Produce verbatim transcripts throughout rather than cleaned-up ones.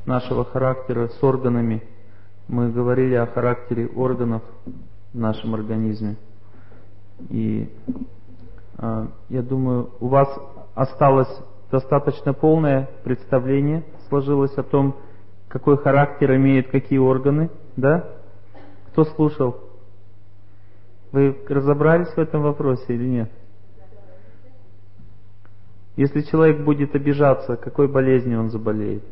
нашего характера с органами. Мы говорили о характере органов в нашем организме. И э, я думаю, у вас осталось достаточно полное представление, сложилось о том, какой характер имеют какие органы, да? Кто слушал? Вы разобрались в этом вопросе или нет? Если человек будет обижаться, какой болезнью он заболеет?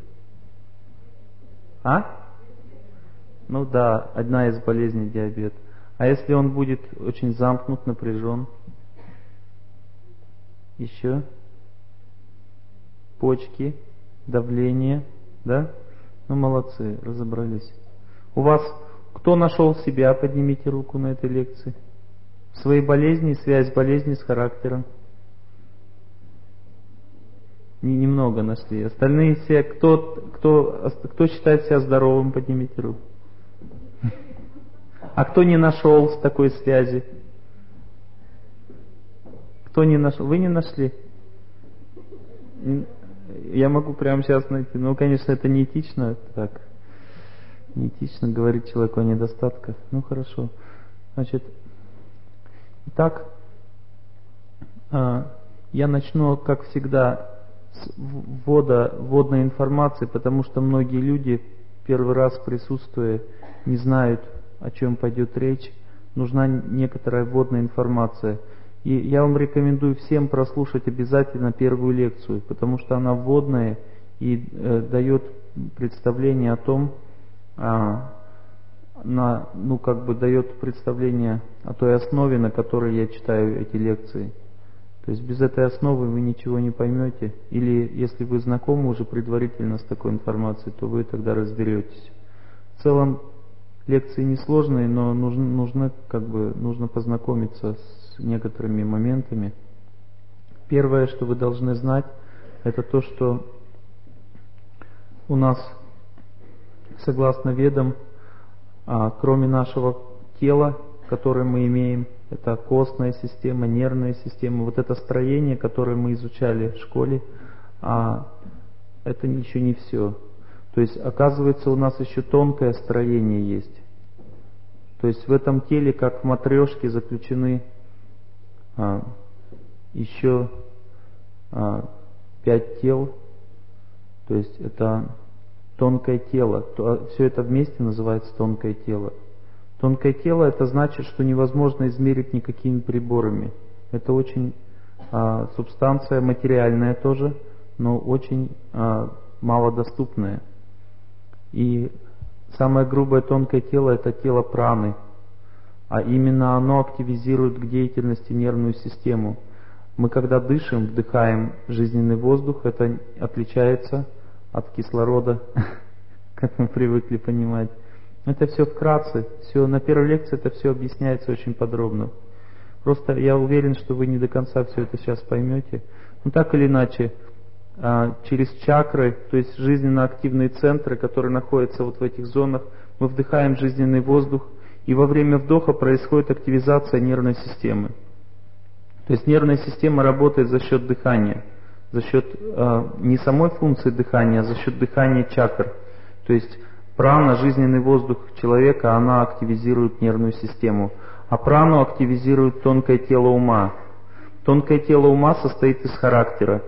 А? Ну да, одна из болезней — диабет. А если он будет очень замкнут, напряжен? Еще? Почки, давление, да? Ну молодцы, разобрались. У вас кто нашел себя? Поднимите руку на этой лекции. Свои болезни, связь болезни с характером. Немного нашли. Остальные все, кто, кто, кто считает себя здоровым, поднимите руку. А кто не нашел с такой связи? Кто не нашел? Вы не нашли? Я могу прямо сейчас найти. Ну, конечно, это неэтично. Так. Неэтично говорить человеку о недостатках. Ну, хорошо. Значит, итак, я начну, как всегда, с ввода, вводной информации, потому что многие люди, первый раз присутствуя, не знают, о чем пойдет речь. Нужна некоторая вводная информация. И я вам рекомендую всем прослушать обязательно первую лекцию, потому что она вводная и э, дает представление о том, а, на, ну как бы дает представление о той основе, на которой я читаю эти лекции. То есть без этой основы вы ничего не поймете. Или если вы знакомы уже предварительно с такой информацией, то вы тогда разберетесь. В целом лекции несложные, но нужно, нужно, как бы, нужно познакомиться с некоторыми моментами. Первое, что вы должны знать, это то, что у нас, согласно ведам, а, кроме нашего тела, которое мы имеем, это костная система, нервная система, вот это строение, которое мы изучали в школе, а, это еще не все. То есть, оказывается, у нас еще тонкое строение есть. То есть в этом теле, как в матрешке, заключены а, еще а, пять тел. То есть это тонкое тело. То, все это вместе называется тонкое тело. Тонкое тело — это значит, что невозможно измерить никакими приборами. Это очень а, субстанция материальная тоже, но очень а, малодоступная. И самое грубое тонкое тело — это тело праны, а именно оно активизирует к деятельности нервную систему. Мы когда дышим, вдыхаем жизненный воздух, это отличается от кислорода, как мы привыкли понимать. Это все вкратце, все, на первой лекции это все объясняется очень подробно. Просто я уверен, что вы не до конца все это сейчас поймете. Но так или иначе, через чакры, то есть жизненно активные центры, которые находятся вот в этих зонах, мы вдыхаем жизненный воздух, и во время вдоха происходит активизация нервной системы. То есть нервная система работает за счет дыхания, за счет э, не самой функции дыхания, а за счет дыхания чакр. То есть прана, жизненный воздух человека, она активизирует нервную систему, а прану активизирует тонкое тело ума. Тонкое тело ума состоит из характера.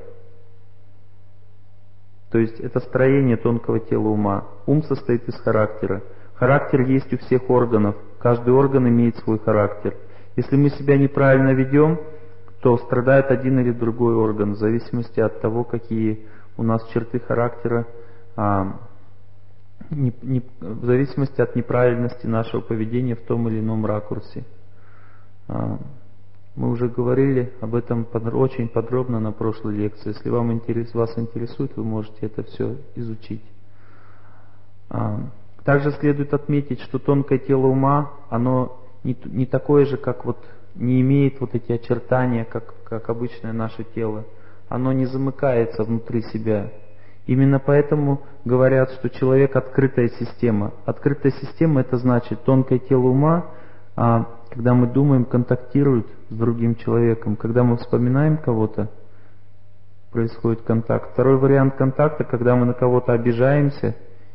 То есть это строение тонкого тела ума. Ум состоит из характера. Характер есть у всех органов. Каждый орган имеет свой характер. Если мы себя неправильно ведем, то страдает один или другой орган, в зависимости от того, какие у нас черты характера, а, не, не, в зависимости от неправильности нашего поведения в том или ином ракурсе. А, Мы уже говорили об этом под, очень подробно на прошлой лекции. Если вам интерес, вас интересует, вы можете это все изучить. А, также следует отметить, что тонкое тело ума, оно не, не такое же, как вот, не имеет вот эти очертания, как, как обычное наше тело. Оно не замыкается внутри себя. Именно поэтому говорят, что человек открытая система. Открытая система — это значит, тонкое тело ума, а, когда мы думаем, контактирует с другим человеком. Когда мы вспоминаем кого-то, происходит контакт. Второй вариант контакта, когда мы на кого-то обижаемся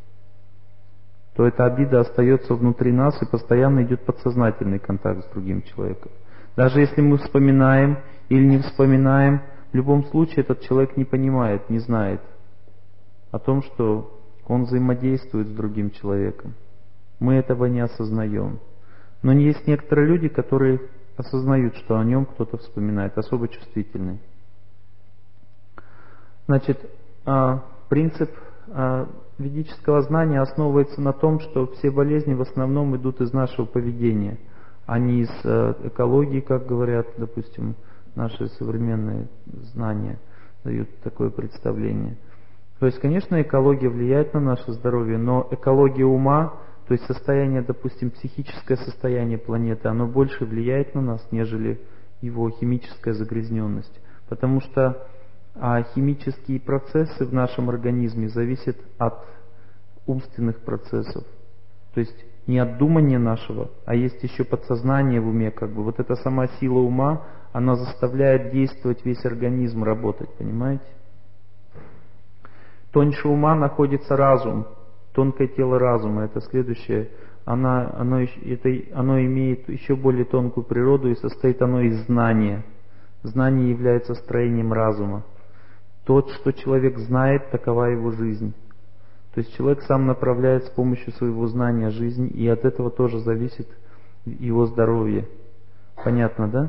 то эта обида остается внутри нас и постоянно идет подсознательный контакт с другим человеком. Даже если мы вспоминаем или не вспоминаем, в любом случае этот человек не понимает, не знает о том, что он взаимодействует с другим человеком. Мы этого не осознаем. Но есть некоторые люди, которые осознают, что о нем кто-то вспоминает, особо чувствительные. Значит, принцип ведического знания основывается на том, что все болезни в основном идут из нашего поведения, а не из экологии, как говорят, допустим, наши современные знания дают такое представление. То есть, конечно, экология влияет на наше здоровье, но экология ума, то есть состояние, допустим, психическое состояние планеты, оно больше влияет на нас, нежели его химическая загрязненность. Потому что а химические процессы в нашем организме зависят от умственных процессов. То есть не от думания нашего, а есть еще подсознание в уме, как бы. Вот эта сама сила ума, она заставляет действовать весь организм, работать, понимаете? Тоньше ума находится разум, тонкое тело разума, это следующее. Она, оно, это, оно имеет еще более тонкую природу и состоит оно из знания. Знание является строением разума. Тот, что человек знает, такова его жизнь. То есть человек сам направляет с помощью своего знания жизнь, и от этого тоже зависит его здоровье. Понятно, да?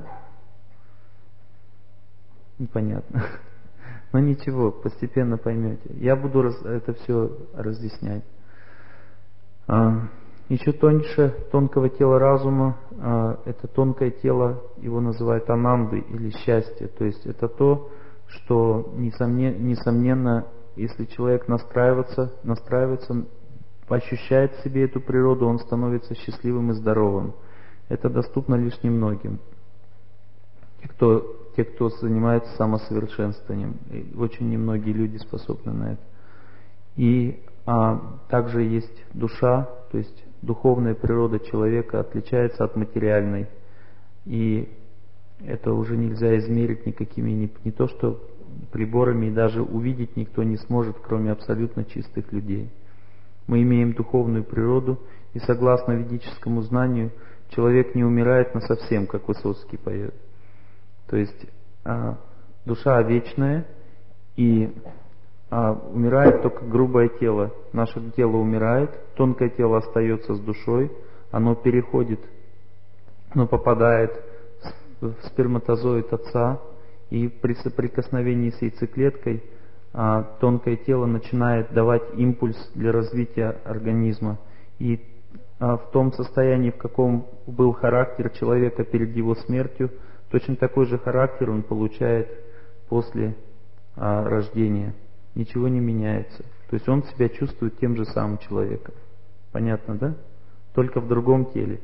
Непонятно. Но ничего, постепенно поймете. Я буду раз, это все разъяснять. А, еще тоньше тонкого тела разума, а, это тонкое тело, его называют ананды или счастье. То есть это то, что несомненно, несомненно, если человек настраивается, настраивается, ощущает в себе эту природу, он становится счастливым и здоровым. Это доступно лишь немногим. Те, кто, те, кто занимается самосовершенствованием. И очень немногие люди способны на это. И а, также есть душа, то есть духовная природа человека отличается от материальной. И это уже нельзя измерить никакими, не, не то что приборами, и даже увидеть никто не сможет, кроме абсолютно чистых людей. Мы имеем духовную природу, и согласно ведическому знанию, человек не умирает насовсем, как Высоцкий поет. То есть а, душа вечная, и а, умирает только грубое тело. Наше тело умирает, тонкое тело остается с душой, оно переходит, оно попадает в сперматозоид отца, и при соприкосновении с яйцеклеткой а, тонкое тело начинает давать импульс для развития организма. И а, в том состоянии, в каком был характер человека перед его смертью, точно такой же характер он получает после а, рождения. Ничего не меняется. То есть он себя чувствует тем же самым человеком. Понятно, да? Только в другом теле.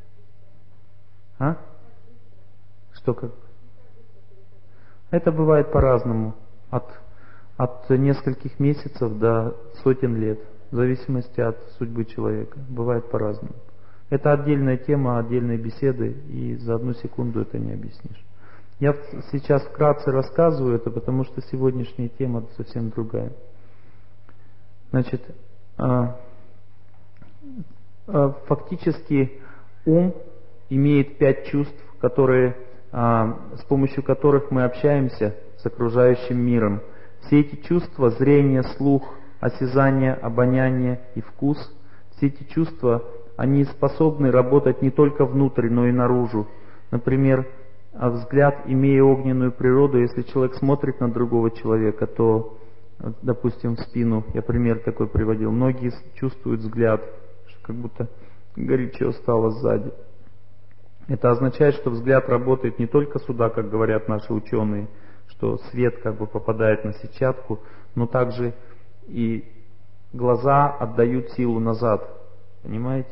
А? Что как? Это бывает по-разному. От, от нескольких месяцев до сотен лет. В зависимости от судьбы человека. Бывает по-разному. Это отдельная тема, отдельные беседы, и за одну секунду это не объяснишь. Я сейчас вкратце рассказываю это, потому что сегодняшняя тема совсем другая. Значит, фактически ум имеет пять чувств, которые, с помощью которых мы общаемся с окружающим миром. Все эти чувства, зрение, слух, осязание, обоняние и вкус, все эти чувства, они способны работать не только внутрь, но и наружу. Например, взгляд, имея огненную природу, если человек смотрит на другого человека, то, допустим, в спину, я пример такой приводил, многие чувствуют взгляд, что как будто горячо стало сзади. Это означает, что взгляд работает не только сюда, как говорят наши ученые, что свет как бы попадает на сетчатку, но также и глаза отдают силу назад. Понимаете?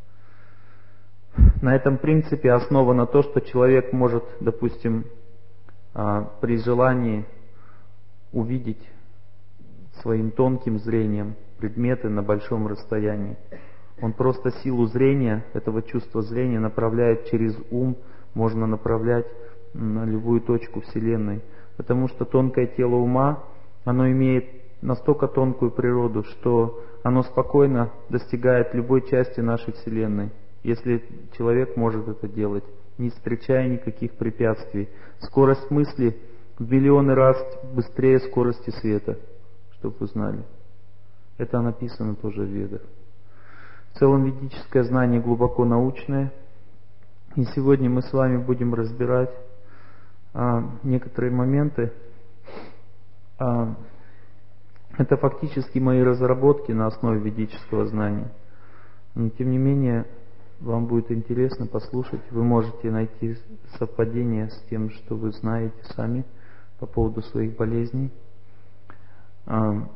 На этом принципе основано то, что человек может, допустим, при желании увидеть своим тонким зрением предметы на большом расстоянии. Он просто силу зрения, этого чувства зрения направляет через ум, можно направлять на любую точку Вселенной. Потому что тонкое тело ума, оно имеет настолько тонкую природу, что оно спокойно достигает любой части нашей Вселенной, если человек может это делать, не встречая никаких препятствий. Скорость мысли в миллионы раз быстрее скорости света, чтобы вы знали. Это написано тоже в Ведах. В целом ведическое знание глубоко научное. И сегодня мы с вами будем разбирать а, некоторые моменты. А, это фактически мои разработки на основе ведического знания. Но тем не менее, вам будет интересно послушать. Вы можете найти совпадение с тем, что вы знаете сами по поводу своих болезней. А,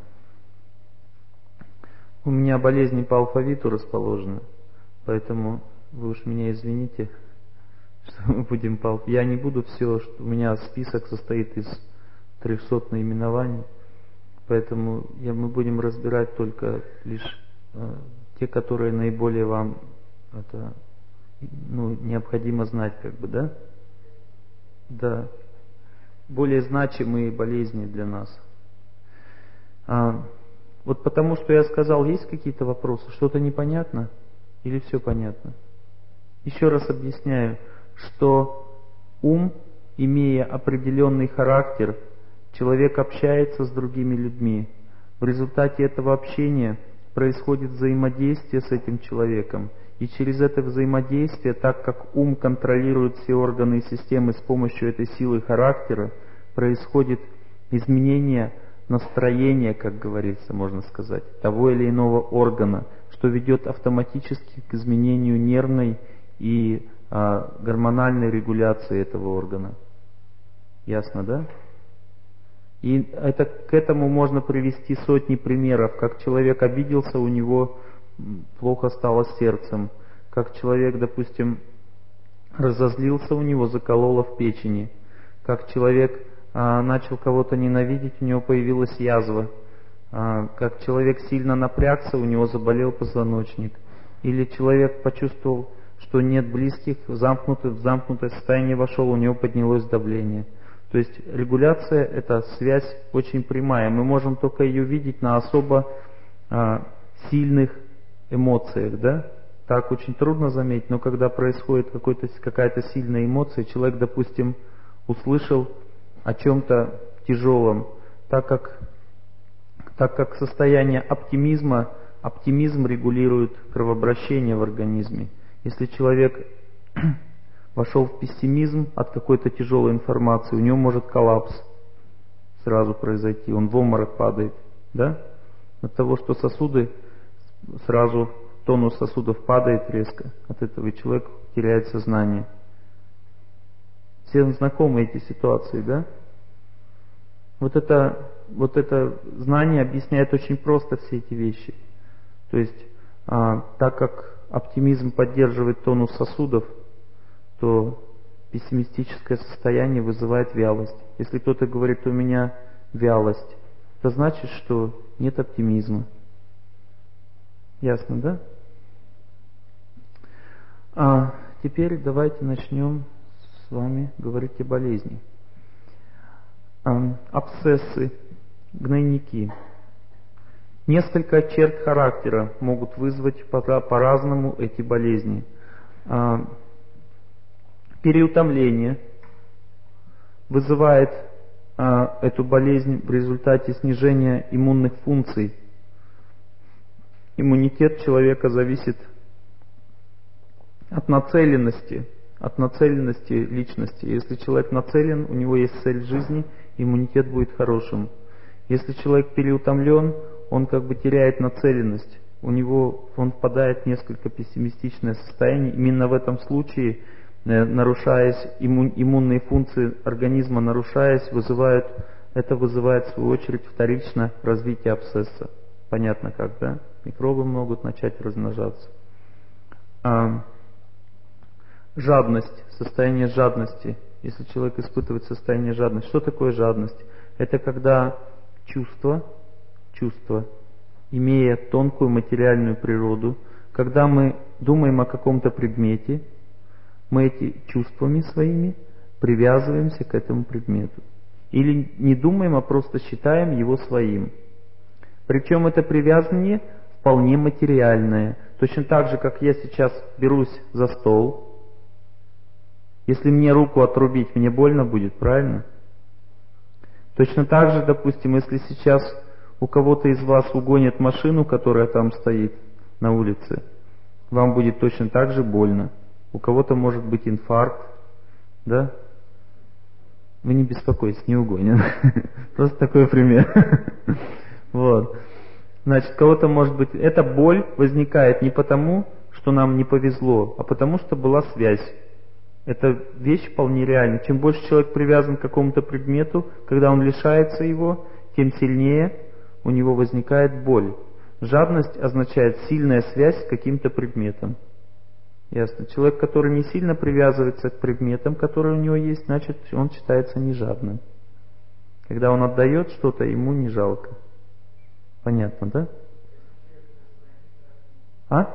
у меня болезни по алфавиту расположены, поэтому вы уж меня извините, что мы будем по алфавиту. Я не буду все, что у меня список состоит из трехсот наименований, поэтому я, мы будем разбирать только лишь э, те, которые наиболее вам это, ну, необходимо знать, как бы, да? Да. Более значимые болезни для нас. А, вот потому что я сказал, есть какие-то вопросы? Что-то непонятно? Или все понятно? Еще раз объясняю, что ум, имея определенный характер, человек общается с другими людьми. В результате этого общения происходит взаимодействие с этим человеком. И через это взаимодействие, так как ум контролирует все органы и системы с помощью этой силы характера, происходит изменение настроения, как говорится, можно сказать, того или иного органа, что ведет автоматически к изменению нервной и а, гормональной регуляции этого органа. Ясно, да? И это, к этому можно привести сотни примеров, как человек обиделся, у него плохо стало с сердцем, как человек, допустим, разозлился, у него закололо в печени, как человек а, начал кого-то ненавидеть, у него появилась язва, а, как человек сильно напрягся, у него заболел позвоночник, или человек почувствовал, что нет близких, в замкнутое, в замкнутое состояние вошел, у него поднялось давление. То есть регуляция — это связь очень прямая. Мы можем только ее видеть на особо а, сильных эмоциях, да? Так очень трудно заметить, но когда происходит какой-то, какая-то сильная эмоция, человек, допустим, услышал о чем-то тяжелом, так как, так как состояние оптимизма, оптимизм регулирует кровообращение в организме. Если человек вошел в пессимизм от какой-то тяжелой информации, у него может коллапс сразу произойти, он в обморок падает, да? От того, что сосуды, сразу тонус сосудов падает резко, от этого и человек теряет сознание. Всем знакомы эти ситуации, да? Вот это, вот это знание объясняет очень просто все эти вещи. То есть, а, так как оптимизм поддерживает тонус сосудов, то пессимистическое состояние вызывает вялость. Если кто-то говорит, у меня вялость, это значит, что нет оптимизма. Ясно, да? А теперь давайте начнем с вами говорить о болезни. А, абсцессы, гнойники. Несколько черт характера могут вызвать по-разному эти болезни. А, переутомление вызывает а, эту болезнь в результате снижения иммунных функций. Иммунитет человека зависит от нацеленности, от нацеленности личности. Если человек нацелен, у него есть цель жизни, иммунитет будет хорошим. Если человек переутомлен, он как бы теряет нацеленность, у него он впадает в несколько пессимистичное состояние. Именно в этом случае, нарушаясь иммун, иммунные функции организма, нарушаясь, вызывают, это вызывает в свою очередь вторично развитие абсцесса. Понятно как, да? Микробы могут начать размножаться. А, жадность, состояние жадности. Если человек испытывает состояние жадности, что такое жадность? Это когда чувство, чувство, имея тонкую материальную природу, когда мы думаем о каком-то предмете, мы эти чувствами своими привязываемся к этому предмету. Или не думаем, а просто считаем его своим. Причем это привязывание вполне материальное. Точно так же, как я сейчас берусь за стол. Если мне руку отрубить, мне больно будет, правильно? Точно так же, допустим, если сейчас у кого-то из вас угонят машину, которая там стоит на улице, вам будет точно так же больно. У кого-то может быть инфаркт, да? Вы не беспокойтесь, не угонят. Просто такой пример. Вот. Значит, у кого-то может быть... Эта боль возникает не потому, что нам не повезло, а потому что была связь. Эта вещь вполне реальна. Чем больше человек привязан к какому-то предмету, когда он лишается его, тем сильнее у него возникает боль. Жадность означает сильная связь с каким-то предметом. Ясно. Человек, который не сильно привязывается к предметам, которые у него есть, значит, он считается не жадным. Когда он отдает что-то, ему не жалко. Понятно, да? А?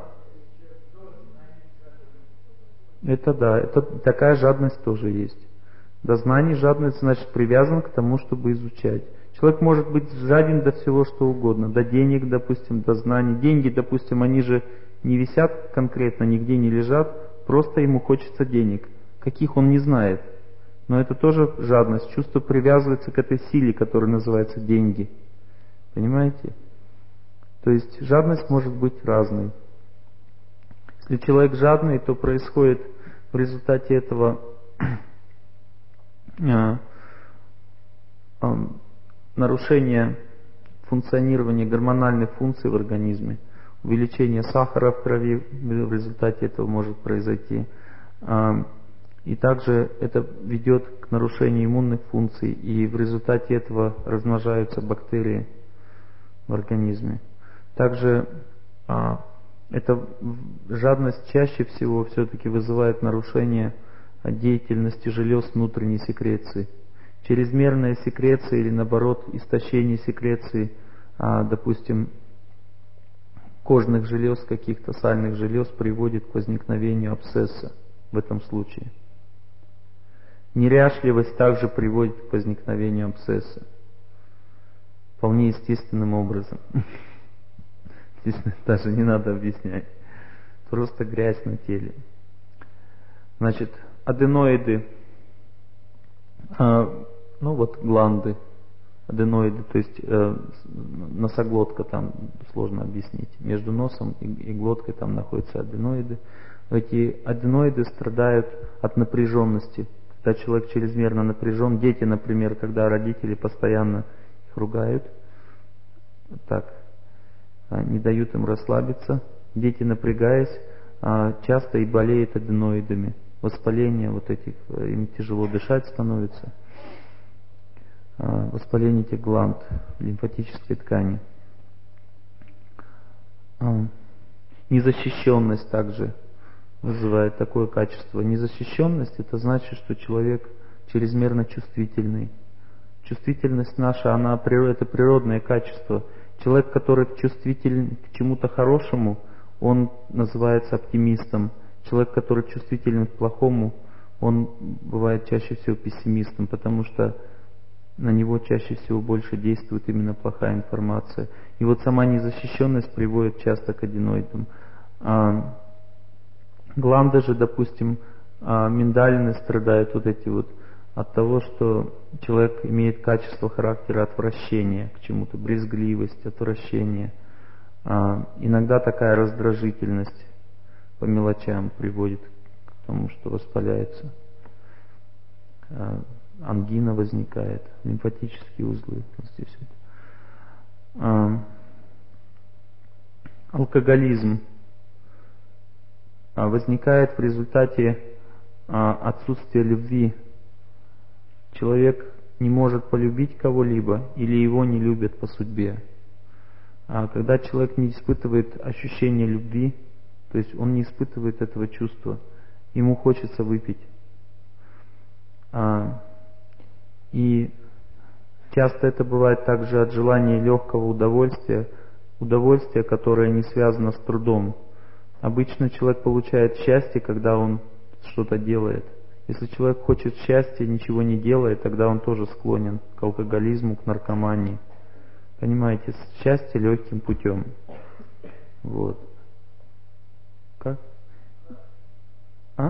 Это да, это такая жадность тоже есть. До знаний жадность значит привязан к тому, чтобы изучать. Человек может быть жаден до всего, что угодно. До денег, допустим, до знаний. Деньги, допустим, они же не висят конкретно, нигде не лежат. Просто ему хочется денег. Каких он не знает. Но это тоже жадность. Чувство привязывается к этой силе, которая называется деньги. Понимаете? То есть жадность может быть разной. Если человек жадный, то происходит в результате этого э, э, нарушение функционирования гормональных функций в организме, увеличение сахара в крови в результате этого может произойти. Э, и также это ведет к нарушению иммунных функций, и в результате этого размножаются бактерии в организме. Также э, эта жадность чаще всего все-таки вызывает нарушение деятельности желез внутренней секреции. Чрезмерная секреция или наоборот истощение секреции, а, допустим, кожных желез, каких-то сальных желез приводит к возникновению абсцесса в этом случае. Неряшливость также приводит к возникновению абсцесса. Вполне естественным образом. Здесь даже не надо объяснять. Просто грязь на теле. Значит, аденоиды, э, ну вот гланды, аденоиды, то есть э, носоглотка там сложно объяснить. Между носом и, и глоткой там находятся аденоиды. Эти аденоиды страдают от напряженности. Когда человек чрезмерно напряжен, дети, например, когда родители постоянно их ругают, так, не дают им расслабиться. Дети, напрягаясь, часто и болеют аденоидами. Воспаление вот этих, им тяжело дышать становится. Воспаление этих гланд, лимфатической ткани. Незащищенность также вызывает такое качество. Незащищенность — это значит, что человек чрезмерно чувствительный. Чувствительность наша, она это природное качество. Человек, который чувствителен к чему-то хорошему, он называется оптимистом. Человек, который чувствителен к плохому, он бывает чаще всего пессимистом, потому что на него чаще всего больше действует именно плохая информация. И вот сама незащищенность приводит часто к аденоидам. А, гланды же, допустим, а, миндалины страдают вот эти вот от того, что человек имеет качество характера отвращения к чему-то, брезгливость, отвращение. А, иногда такая раздражительность по мелочам приводит к тому, что воспаляется. А, ангина возникает, лимфатические узлы. Вот здесь вот. А, алкоголизм а, возникает в результате а, отсутствия любви. Человек не может полюбить кого-либо или его не любят по судьбе. А когда человек не испытывает ощущения любви, то есть он не испытывает этого чувства, ему хочется выпить. А, и часто это бывает также от желания легкого удовольствия, удовольствия, которое не связано с трудом. Обычно человек получает счастье, когда он что-то делает. Если человек хочет счастья, ничего не делает, тогда он тоже склонен к алкоголизму, к наркомании. Понимаете, счастье легким путем. Вот. Как? А?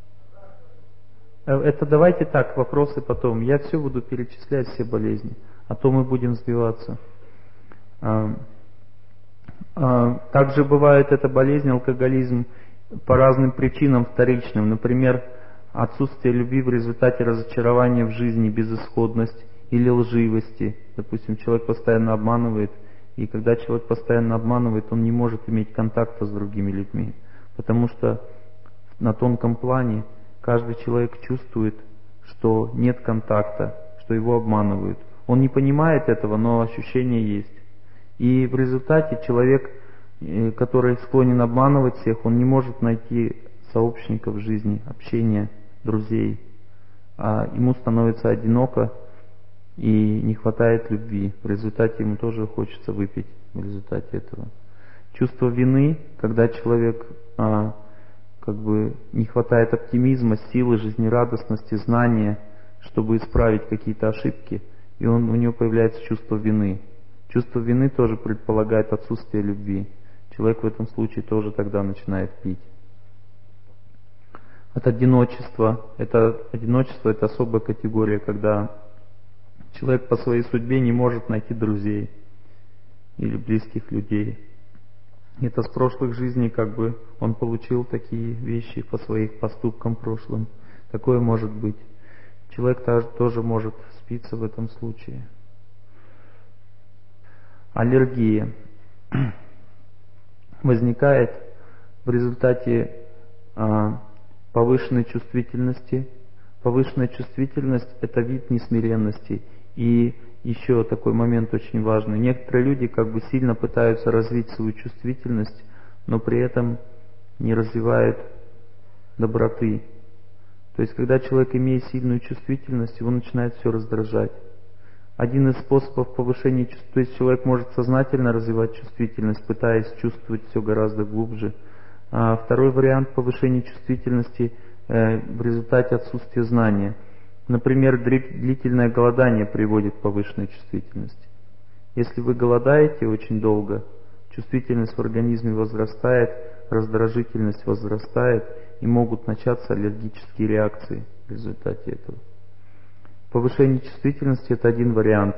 Это давайте так, вопросы потом. Я все буду перечислять, все болезни. А то мы будем сбиваться. А, а, также бывает эта болезнь, алкоголизм, по разным причинам вторичным. Например, отсутствие любви в результате разочарования в жизни, безысходность или лживости. Допустим, человек постоянно обманывает, и когда человек постоянно обманывает, он не может иметь контакта с другими людьми. Потому что на тонком плане каждый человек чувствует, что нет контакта, что его обманывают. Он не понимает этого, но ощущение есть. И в результате человек, который склонен обманывать всех, он не может найти сообщников в жизни, общения, друзей. А ему становится одиноко и не хватает любви. В результате ему тоже хочется выпить в результате этого. Чувство вины, когда человек а, как бы не хватает оптимизма, силы, жизнерадостности, знания, чтобы исправить какие-то ошибки, и он, у него появляется чувство вины. Чувство вины тоже предполагает отсутствие любви. Человек в этом случае тоже тогда начинает пить. От одиночества. Это, одиночество – это особая категория, когда человек по своей судьбе не может найти друзей или близких людей. Это с прошлых жизней как бы он получил такие вещи по своим поступкам прошлым. Такое может быть. Человек тоже может спиться в этом случае. Аллергия возникает в результате а, повышенной чувствительности. Повышенная чувствительность – это вид несмиренности. И еще такой момент очень важный. Некоторые люди как бы сильно пытаются развить свою чувствительность, но при этом не развивают доброты. То есть, когда человек имеет сильную чувствительность, его начинает все раздражать. Один из способов повышения чувствительности, то есть человек может сознательно развивать чувствительность, пытаясь чувствовать все гораздо глубже. А второй вариант повышения чувствительности э, в результате отсутствия знания. Например, длительное голодание приводит к повышенной чувствительности. Если вы голодаете очень долго, чувствительность в организме возрастает, раздражительность возрастает, и могут начаться аллергические реакции в результате этого. Повышение чувствительности – это один вариант.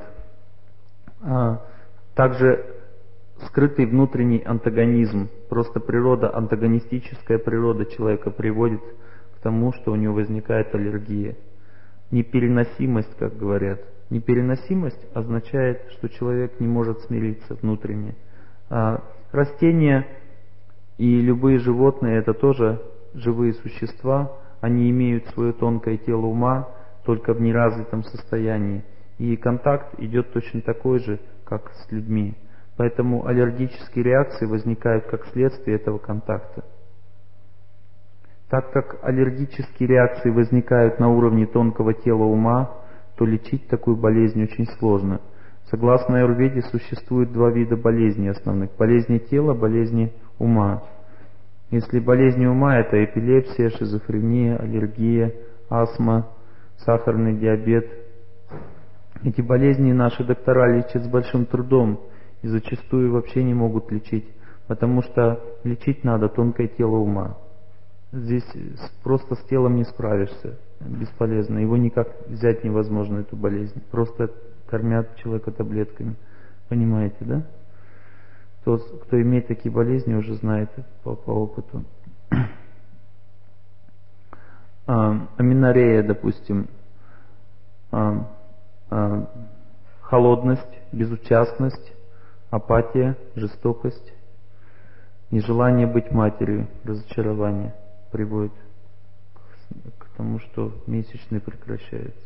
Также скрытый внутренний антагонизм. Просто природа, антагонистическая природа человека приводит к тому, что у него возникает аллергия. Непереносимость, как говорят. Непереносимость означает, что человек не может смириться внутренне. А растения и любые животные – это тоже живые существа. Они имеют свое тонкое тело ума, только в неразвитом состоянии. И контакт идет точно такой же, как с людьми. Поэтому аллергические реакции возникают как следствие этого контакта. Так как аллергические реакции возникают на уровне тонкого тела ума, то лечить такую болезнь очень сложно. Согласно аюрведе существует два вида болезней основных. Болезни тела, болезни ума. Если болезни ума – это эпилепсия, шизофрения, аллергия, астма, сахарный диабет. Эти болезни наши доктора лечат с большим трудом и зачастую вообще не могут лечить, потому что лечить надо тонкое тело ума. Здесь просто с телом не справишься, бесполезно. Его никак взять невозможно, эту болезнь. Просто кормят человека таблетками. Понимаете, да? Тот, кто имеет такие болезни, уже знает по, по опыту. А, аменорея, допустим, а, а, холодность, безучастность, апатия, жестокость, нежелание быть матерью, разочарование приводит к тому, что месячные прекращаются.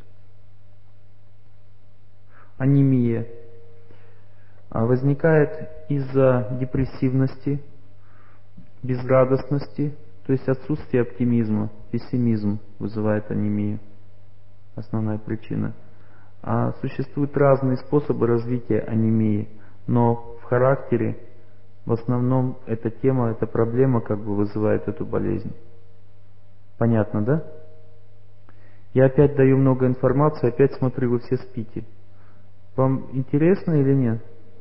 Анемия возникает из-за депрессивности, безрадостности, то есть отсутствие оптимизма, пессимизм вызывает анемию. Основная причина. А существуют разные способы развития анемии, но в характере в основном эта тема, эта проблема как бы вызывает эту болезнь. Понятно, да? Я опять даю много информации, опять смотрю, вы все спите. Вам интересно или нет?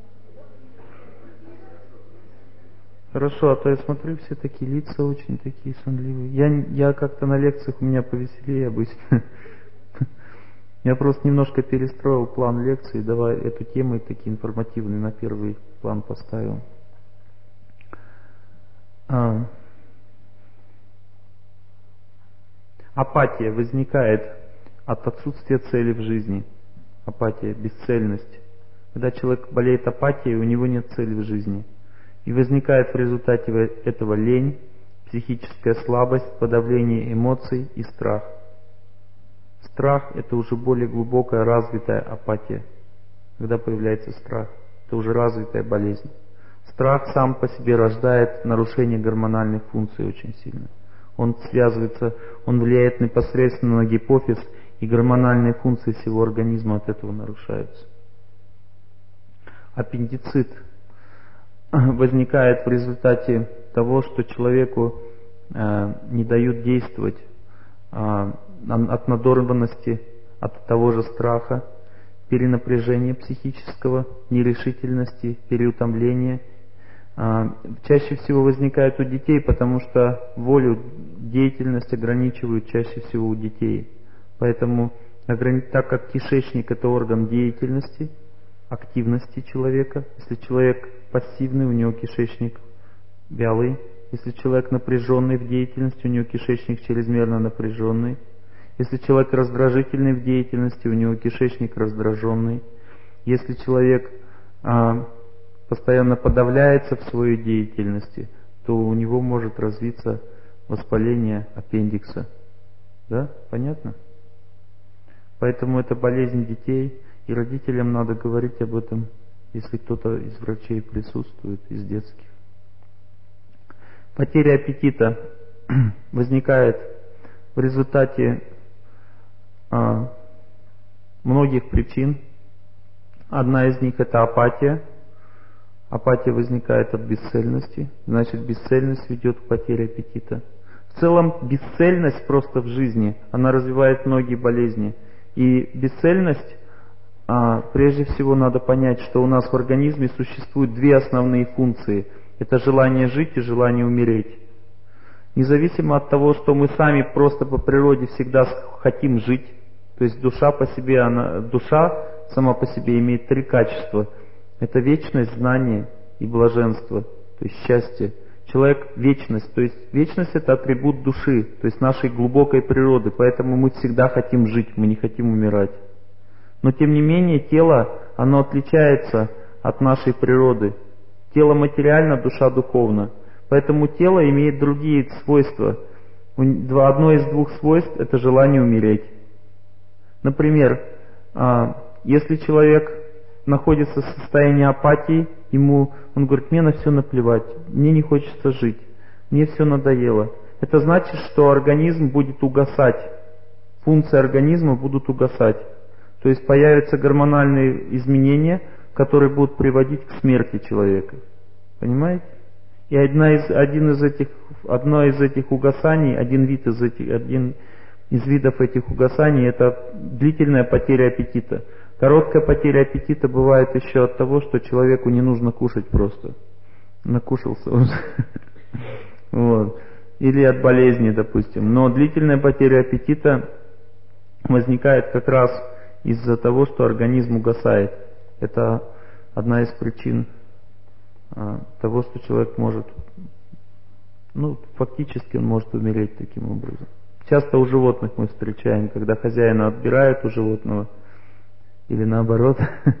Хорошо, а то я смотрю, все такие лица очень такие сонливые. Я, я как-то на лекциях у меня повеселее обычно. Я просто немножко перестроил план лекции, давай эту тему такие информативные на первый план поставил. А. Апатия возникает от отсутствия цели в жизни. Апатия, бесцельность. Когда человек болеет апатией, у него нет цели в жизни. И возникает в результате этого лень, психическая слабость, подавление эмоций и страх. Страх – это уже более глубокая, развитая апатия. Когда появляется страх, это уже развитая болезнь. Страх сам по себе рождает нарушение гормональных функций очень сильно. Он связывается, он влияет непосредственно на гипофиз, и гормональные функции всего организма от этого нарушаются. Аппендицит возникает в результате того, что человеку э, не дают действовать э, от надорванности, от того же страха, перенапряжения психического, нерешительности, переутомления. Э, чаще всего возникает у детей, потому что волю, деятельность ограничивают чаще всего у детей. Поэтому, так как кишечник – это орган деятельности, активности человека. Если человек пассивный, у него кишечник вялый. Если человек напряженный в деятельности, у него кишечник чрезмерно напряженный. Если человек раздражительный в деятельности, у него кишечник раздраженный. Если человек а, постоянно подавляется в своей деятельности, то у него может развиться воспаление аппендикса. Да? Понятно? Поэтому это болезнь детей. И родителям надо говорить об этом, если кто-то из врачей присутствует, из детских. Потеря аппетита возникает в результате а, многих причин. Одна из них – это апатия. Апатия возникает от бесцельности, значит, бесцельность ведет к потере аппетита. В целом, бесцельность просто в жизни, она развивает многие болезни. И бесцельность, а, прежде всего надо понять, что у нас в организме существуют две основные функции. Это желание жить и желание умереть. Независимо от того, что мы сами просто по природе всегда хотим жить, то есть душа по себе, она, душа сама по себе имеет три качества. Это вечность, знание и блаженство, то есть счастье. Человек – вечность, то есть вечность – это атрибут души, то есть нашей глубокой природы, поэтому мы всегда хотим жить, мы не хотим умирать. Но тем не менее тело, оно отличается от нашей природы. Тело материально, душа духовна. Поэтому тело имеет другие свойства. Одно из двух свойств – это желание умереть. Например, если человек находится в состоянии апатии, ему, он говорит, мне на все наплевать, мне не хочется жить, мне все надоело. Это значит, что организм будет угасать, функции организма будут угасать. То есть появятся гормональные изменения, которые будут приводить к смерти человека. Понимаете? И одна из, один из этих, одно из этих угасаний, один вид из этих, один из видов этих угасаний – это длительная потеря аппетита. Короткая потеря аппетита бывает еще от того, что человеку не нужно кушать просто. Накушался уже. Вот. Или от болезни, допустим. Но длительная потеря аппетита возникает как раз из-за того, что организм угасает. Это одна из причин а, того, что человек может, ну, фактически он может умереть таким образом. Часто у животных мы встречаем, когда хозяина отбирают у животного, или наоборот,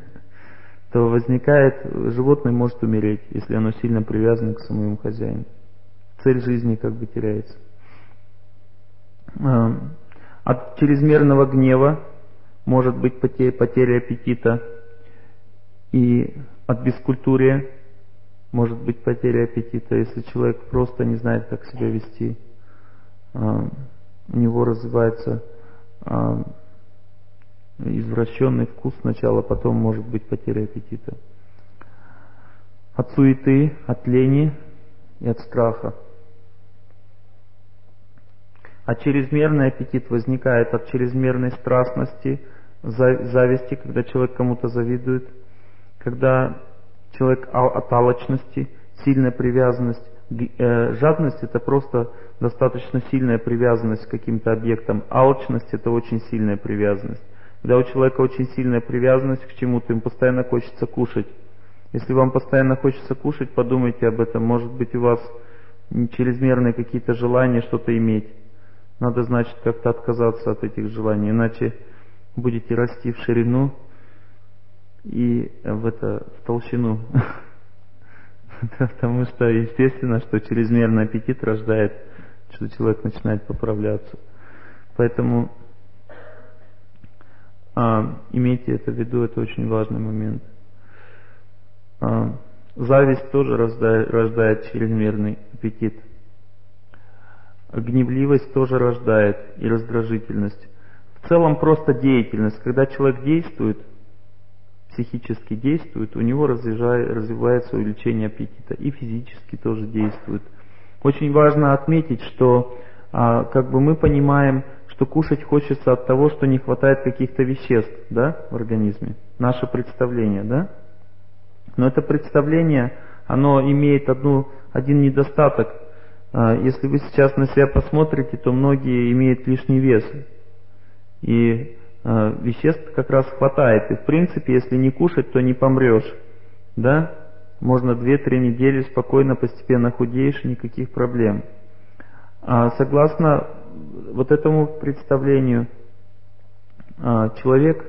то возникает, животное может умереть, если оно сильно привязано к самому хозяину. Цель жизни как бы теряется. От чрезмерного гнева может быть потеря, потеря аппетита, и от бескультурия может быть потеря аппетита, если человек просто не знает, как себя вести. У него развивается извращенный вкус сначала, потом может быть потеря аппетита. От суеты, от лени и от страха. А чрезмерный аппетит возникает от чрезмерной страстности, зависти, когда человек кому-то завидует, когда человек от алчности сильная привязанность. Жадность — это просто достаточно сильная привязанность к каким-то объектам. Алчность — это очень сильная привязанность. Когда у человека очень сильная привязанность к чему-то, им постоянно хочется кушать. Если вам постоянно хочется кушать, подумайте об этом. Может быть, у вас чрезмерные какие-то желания что-то иметь. Надо, значит, как-то отказаться от этих желаний, иначе будете расти в ширину и в, это, в толщину. Потому что, естественно, что чрезмерный аппетит рождает, что человек начинает поправляться. Поэтому а, имейте это в виду, это очень важный момент. А, зависть тоже рождает, рождает чрезмерный аппетит. Гневливость тоже рождает и раздражительность. В целом просто деятельность. Когда человек действует, психически действует, у него развивается увеличение аппетита, и физически тоже действует. Очень важно отметить, что а, как бы мы понимаем, что кушать хочется от того, что не хватает каких-то веществ, да, в организме. Наше представление, да? Но это представление, оно имеет одну, один недостаток. А, если вы сейчас на себя посмотрите, то многие имеют лишний вес. И веществ как раз хватает. И в принципе, если не кушать, то не помрешь. Да? Можно две-три недели спокойно, постепенно худеешь, никаких проблем. А согласно вот этому представлению, человек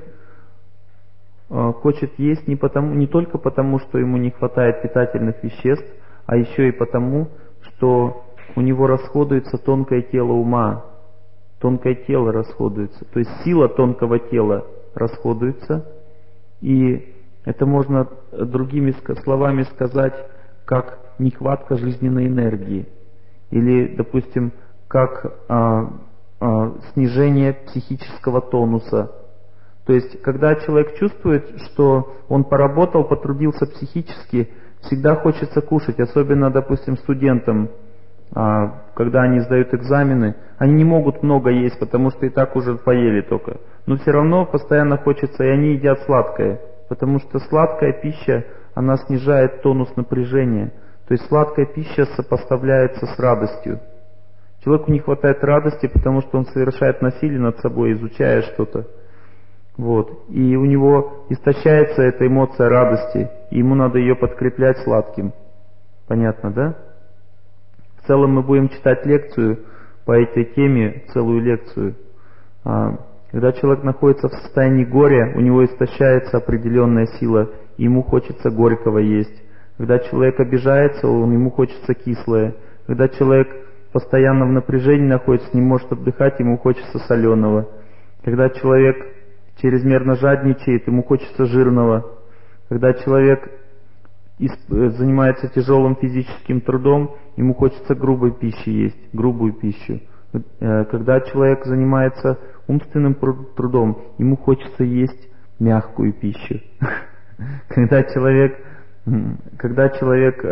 хочет есть не, потому, не только потому, что ему не хватает питательных веществ, а еще и потому, что у него расходуется тонкое тело ума. Тонкое тело расходуется, то есть сила тонкого тела расходуется, и это можно другими словами сказать, как нехватка жизненной энергии, или, допустим, как а, а, снижение психического тонуса. То есть, когда человек чувствует, что он поработал, потрудился психически, всегда хочется кушать, особенно, допустим, студентам. Когда они сдают экзамены, они не могут много есть, потому что и так уже поели только. Но все равно постоянно хочется, и они едят сладкое. Потому что сладкая пища, она снижает тонус напряжения. То есть сладкая пища сопоставляется с радостью. Человеку не хватает радости, потому что он совершает насилие над собой, изучая что-то. Вот. И у него истощается эта эмоция радости, и ему надо ее подкреплять сладким. Понятно, да? В целом мы будем читать лекцию по этой теме, целую лекцию. Когда человек находится в состоянии горя, у него истощается определенная сила, и ему хочется горького есть. Когда человек обижается, он, ему хочется кислое. Когда человек постоянно в напряжении находится, не может отдыхать, ему хочется соленого. Когда человек чрезмерно жадничает, ему хочется жирного. Когда человек занимается тяжелым физическим трудом, ему хочется грубой пищи есть, грубую пищу. Когда человек занимается умственным трудом, ему хочется есть мягкую пищу. Когда человек, когда человек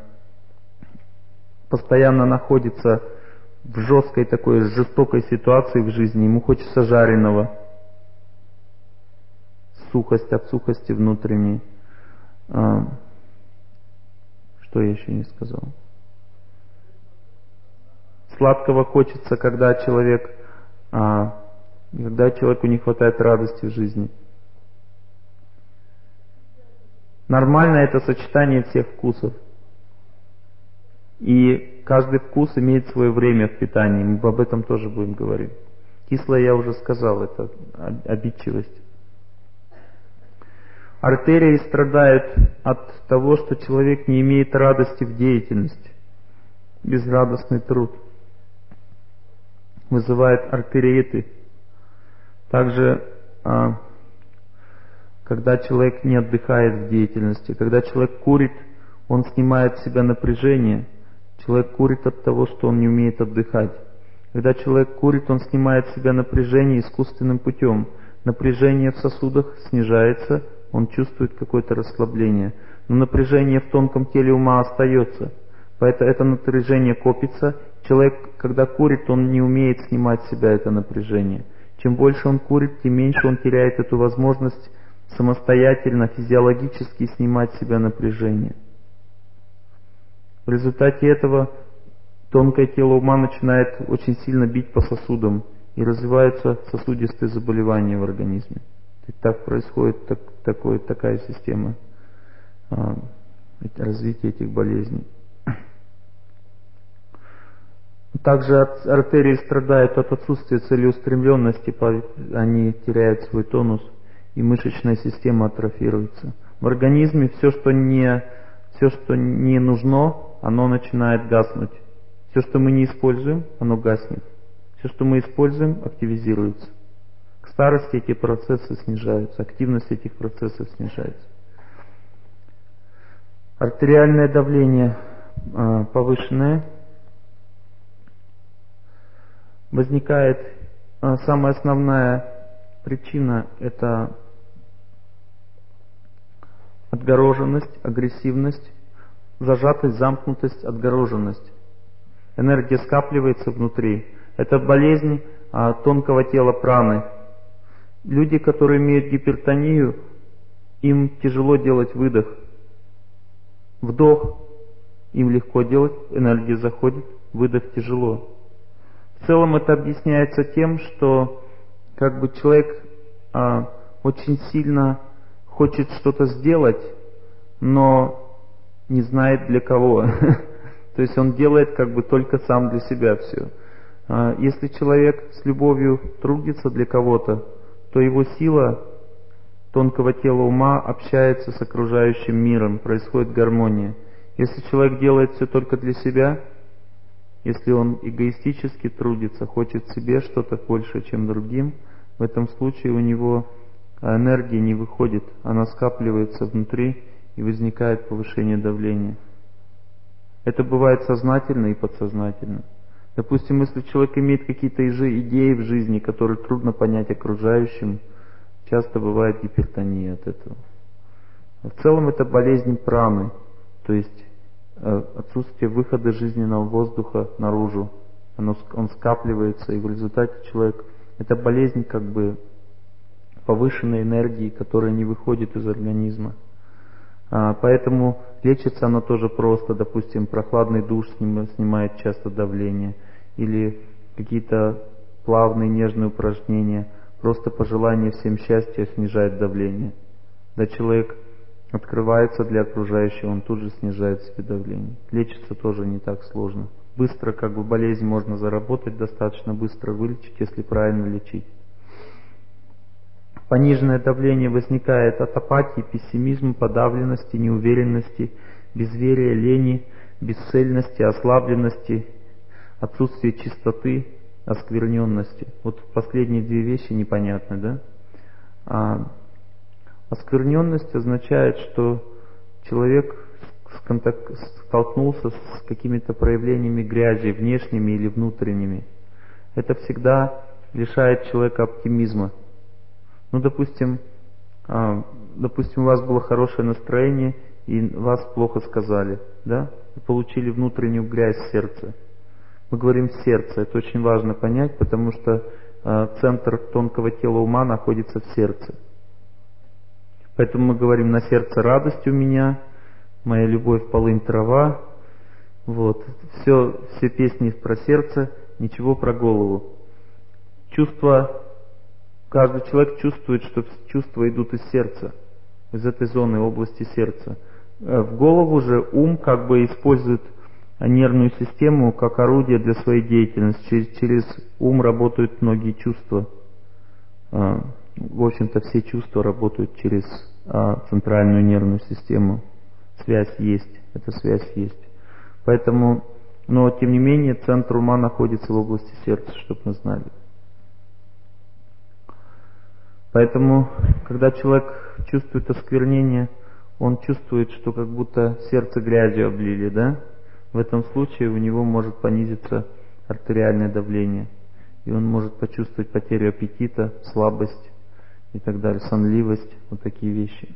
постоянно находится в жесткой такой жестокой ситуации в жизни, ему хочется жареного, сухость от сухости внутренней. Что я еще не сказал? Сладкого хочется, когда человек, а, когда человеку не хватает радости в жизни. Нормально это сочетание всех вкусов. И каждый вкус имеет свое время в питании. Мы об этом тоже будем говорить. Кислое я уже сказал, это обидчивость. Артерии страдают от того, что человек не имеет радости в деятельности. Безрадостный труд вызывает артерииты. Также, когда человек не отдыхает в деятельности, когда человек курит, он снимает с себя напряжение. Человек курит от того, что он не умеет отдыхать. Когда человек курит, он снимает с себя напряжение искусственным путем. Напряжение в сосудах снижается, он чувствует какое-то расслабление. Но напряжение в тонком теле ума остается. Поэтому это напряжение копится. Человек, когда курит, он не умеет снимать с себя это напряжение. Чем больше он курит, тем меньше он теряет эту возможность самостоятельно, физиологически снимать с себя напряжение. В результате этого тонкое тело ума начинает очень сильно бить по сосудам, и развиваются сосудистые заболевания в организме. И так происходит так, такой, такая система а, развития этих болезней. Также артерии страдают от отсутствия целеустремленности, они теряют свой тонус, и мышечная система атрофируется. В организме все, что не, все, что не нужно, оно начинает гаснуть. Все, что мы не используем, оно гаснет. Все, что мы используем, активизируется. К старости эти процессы снижаются, активность этих процессов снижается. Артериальное давление э, повышенное. Возникает э, самая основная причина — это отгороженность, агрессивность, зажатость, замкнутость, отгороженность. Энергия скапливается внутри. Это болезнь а, тонкого тела праны. Люди, которые имеют гипертонию, им тяжело делать выдох. Вдох им легко делать, энергия заходит, выдох тяжело. В целом это объясняется тем, что как бы человек а, очень сильно хочет что-то сделать, но не знает для кого. То есть он делает как бы только сам для себя все. А, если человек с любовью трудится для кого-то, то его сила тонкого тела ума общается с окружающим миром, происходит гармония. Если человек делает все только для себя, если он эгоистически трудится, хочет себе что-то больше, чем другим, в этом случае у него энергия не выходит, она скапливается внутри и возникает повышение давления. Это бывает сознательно и подсознательно. Допустим, если человек имеет какие-то идеи в жизни, которые трудно понять окружающим, часто бывает гипертония от этого. В целом это болезнь праны, то есть отсутствие выхода жизненного воздуха наружу. Оно, он скапливается, и в результате человек... Это болезнь как бы повышенной энергии, которая не выходит из организма. А, поэтому лечится оно тоже просто. Допустим, прохладный душ снимает часто давление, или какие-то плавные нежные упражнения. Просто пожелание всем счастья снижает давление. Когда человек открывается для окружающего, он тут же снижает себе давление. Лечится тоже не так сложно. Быстро как бы болезнь можно заработать, достаточно быстро вылечить, если правильно лечить. Пониженное давление возникает от апатии, пессимизма, подавленности, неуверенности, безверия, лени, бесцельности, ослабленности, отсутствия чистоты, оскверненности. Вот последние две вещи непонятны, да? А оскверненность означает, что человек столкнулся с какими-то проявлениями грязи, внешними или внутренними. Это всегда лишает человека оптимизма. Ну, допустим, допустим, у вас было хорошее настроение, и вас плохо сказали, да? Вы получили внутреннюю грязь в сердце. Мы говорим сердце, это очень важно понять, потому что центр тонкого тела ума находится в сердце. Поэтому мы говорим: на сердце радость у меня, моя любовь полынь трава. Вот. Все, все песни про сердце, ничего про голову. Чувства, каждый человек чувствует, что чувства идут из сердца, из этой зоны, области сердца. В голову же ум как бы использует нервную систему как орудие для своей деятельности. Через, через ум работают многие чувства. В общем-то, все чувства работают через а, центральную нервную систему. Связь есть, эта связь есть. Поэтому, но тем не менее, центр ума находится в области сердца, чтобы мы знали. Поэтому, когда человек чувствует осквернение, он чувствует, что как будто сердце грязью облили, да? В этом случае у него может понизиться артериальное давление, и он может почувствовать потерю аппетита, слабость и так далее, сонливость, вот такие вещи.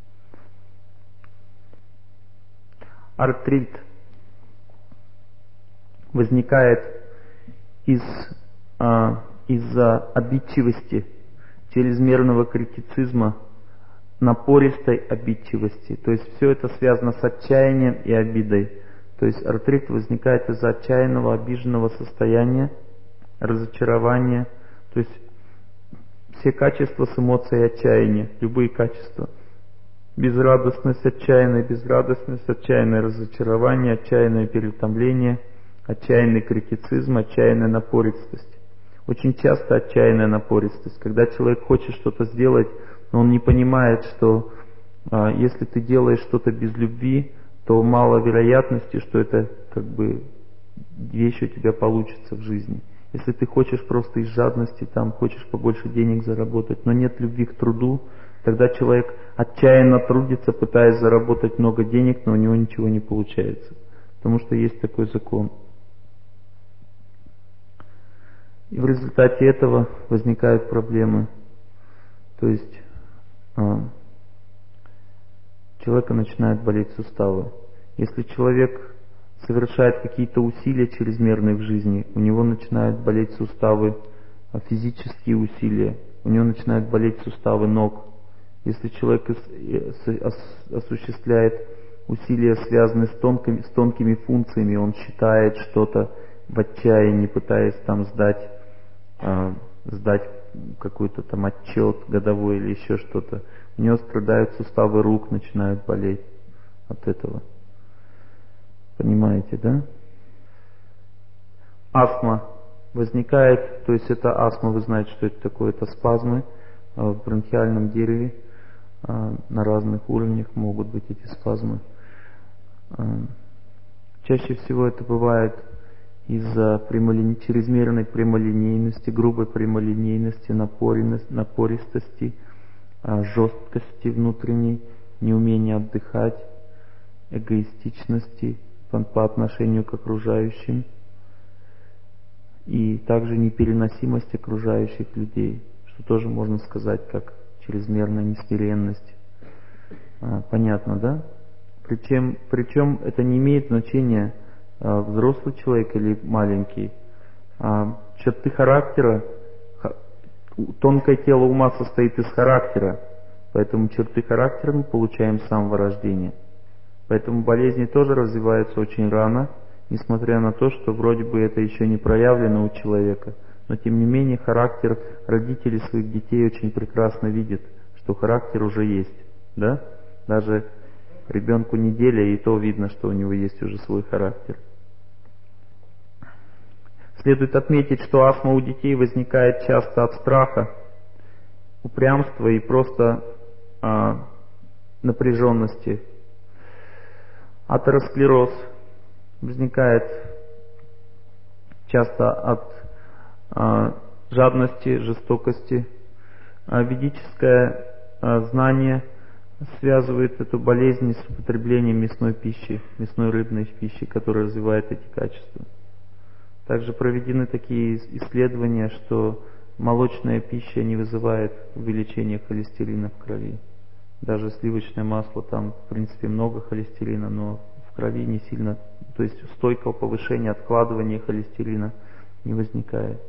Артрит возникает из, а, из-за обидчивости, чрезмерного критицизма, напористой обидчивости. То есть все это связано с отчаянием и обидой. То есть артрит возникает из-за отчаянного, обиженного состояния, разочарования. То есть все качества с эмоцией отчаяния, любые качества. Безрадостность, отчаянная безрадостность, отчаянное разочарование, отчаянное переутомление, отчаянный критицизм, отчаянная напористость. Очень часто отчаянная напористость, когда человек хочет что-то сделать, но он не понимает, что а, если ты делаешь что-то без любви, то мало вероятности, что это как бы вещь у тебя получится в жизни. Если ты хочешь просто из жадности, там, хочешь побольше денег заработать, но нет любви к труду, тогда человек отчаянно трудится, пытаясь заработать много денег, но у него ничего не получается. Потому что есть такой закон. И в результате этого возникают проблемы. То есть а, человека начинают болеть суставы. Если человек совершает какие-то усилия чрезмерные в жизни, у него начинают болеть суставы, физические усилия, у него начинают болеть суставы ног. Если человек осуществляет усилия, связанные с тонкими, с тонкими функциями, он считает что-то в отчаянии, пытаясь там сдать, э, сдать какой-то там отчет годовой или еще что-то, у него страдают суставы рук, начинают болеть от этого. Понимаете, да? Астма возникает, то есть это астма, вы знаете, что это такое, это спазмы в бронхиальном дереве, на разных уровнях могут быть эти спазмы. Чаще всего это бывает из-за прямолини... чрезмерной прямолинейности, грубой прямолинейности, напористости, жесткости внутренней, неумения отдыхать, эгоистичности по, по отношению к окружающим и также непереносимость окружающих людей, что тоже можно сказать как чрезмерная несмиренность. А, понятно, да? Причем, причем это не имеет значения, а, взрослый человек или маленький. А, черты характера, ха, тонкое тело ума состоит из характера, поэтому черты характера мы получаем с самого рождения. Поэтому болезни тоже развиваются очень рано, несмотря на то, что вроде бы это еще не проявлено у человека. Но тем не менее характер родителей своих детей очень прекрасно видят, что характер уже есть. Да? Даже ребенку неделя, и то видно, что у него есть уже свой характер. Следует отметить, что астма у детей возникает часто от страха, упрямства и просто а, напряженности. Атеросклероз возникает часто от а, жадности, жестокости. А ведическое а, знание связывает эту болезнь с употреблением мясной пищи, мясной рыбной пищи, которая развивает эти качества. Также проведены такие исследования, что молочная пища не вызывает увеличения холестерина в крови. Даже сливочное масло, там в принципе много холестерина, но в крови не сильно, то есть стойкого повышения, откладывания холестерина не возникает.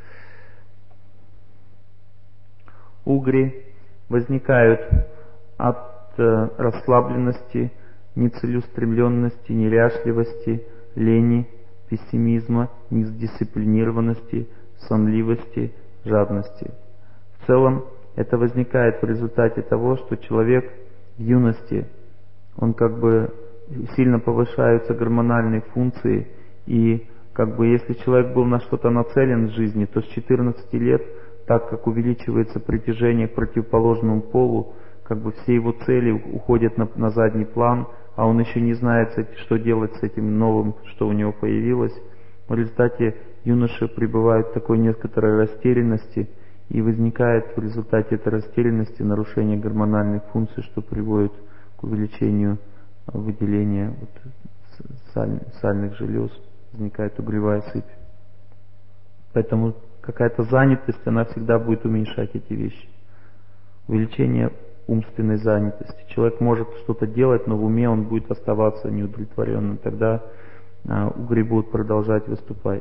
Угри возникают от э, расслабленности, нецелеустремленности, неряшливости, лени, пессимизма, недисциплинированности, сонливости, жадности. В целом это возникает в результате того, что человек в юности, он как бы сильно повышаются гормональные функции, и как бы если человек был на что-то нацелен в жизни, то с четырнадцати лет, так как увеличивается притяжение к противоположному полу, как бы все его цели уходят на, на задний план, а он еще не знает, что делать с этим новым, что у него появилось. В результате юноши пребывают в такой некоторой растерянности, и возникает в результате этой растерянности нарушение гормональных функций, что приводит к увеличению выделения вот, саль, сальных желез, возникает угревая сыпь. Поэтому какая-то занятость, она всегда будет уменьшать эти вещи. Увеличение умственной занятости. Человек может что-то делать, но в уме он будет оставаться неудовлетворенным. Тогда а, угри будут продолжать выступать.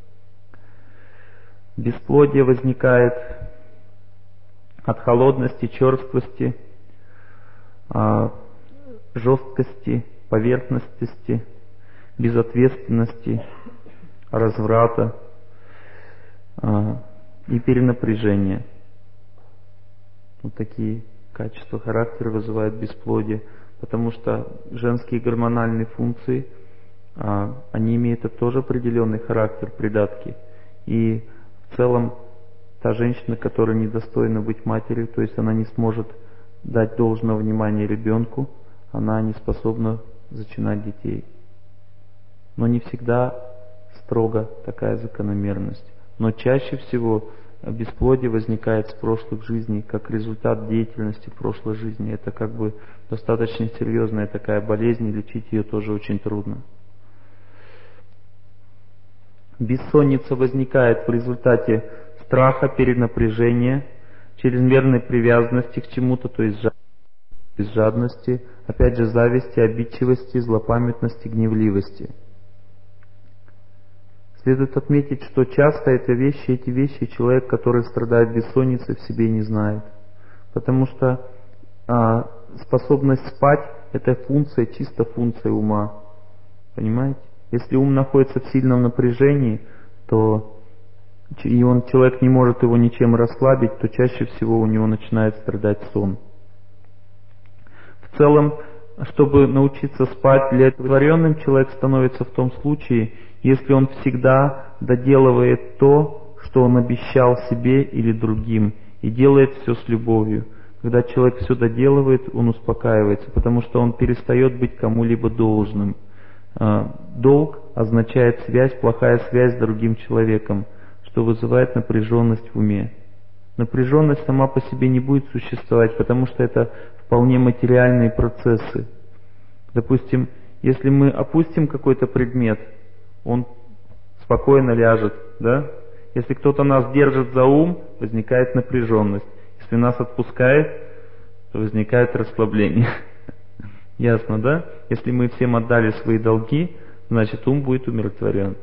Бесплодие возникает от холодности, черствости, жесткости, поверхностности, безответственности, разврата а, и перенапряжения. Вот такие качества характера вызывают бесплодие, потому что женские гормональные функции, а, они имеют тоже определенный характер придатки. И в целом та женщина, которая недостойна быть матерью, то есть она не сможет дать должного внимания ребенку, она не способна зачинать детей. Но не всегда строго такая закономерность. Но чаще всего бесплодие возникает с прошлых жизней, как результат деятельности прошлой жизни. Это как бы достаточно серьезная такая болезнь, и лечить ее тоже очень трудно. Бессонница возникает в результате страха, перенапряжения, чрезмерной привязанности к чему-то, то есть жадности, опять же зависти, обидчивости, злопамятности, гневливости. Следует отметить, что часто это вещи, эти вещи человек, который страдает бессонницей, в себе не знает. Потому что а, способность спать – это функция, чисто функция ума. Понимаете? Если ум находится в сильном напряжении, то и он, человек не может его ничем расслабить, то чаще всего у него начинает страдать сон. В целом, чтобы научиться спать, удовлетворенным человек становится в том случае, если он всегда доделывает то, что он обещал себе или другим, и делает все с любовью. Когда человек все доделывает, он успокаивается, потому что он перестает быть кому-либо должным. Долг означает связь, плохая связь с другим человеком, что вызывает напряженность в уме. Напряженность сама по себе не будет существовать, потому что это вполне материальные процессы. Допустим, если мы опустим какой-то предмет, он спокойно ляжет, да? Если кто-то нас держит за ум, возникает напряженность. Если нас отпускает, то возникает расслабление. Ясно, да? Если мы всем отдали свои долги, значит ум будет умиротворен.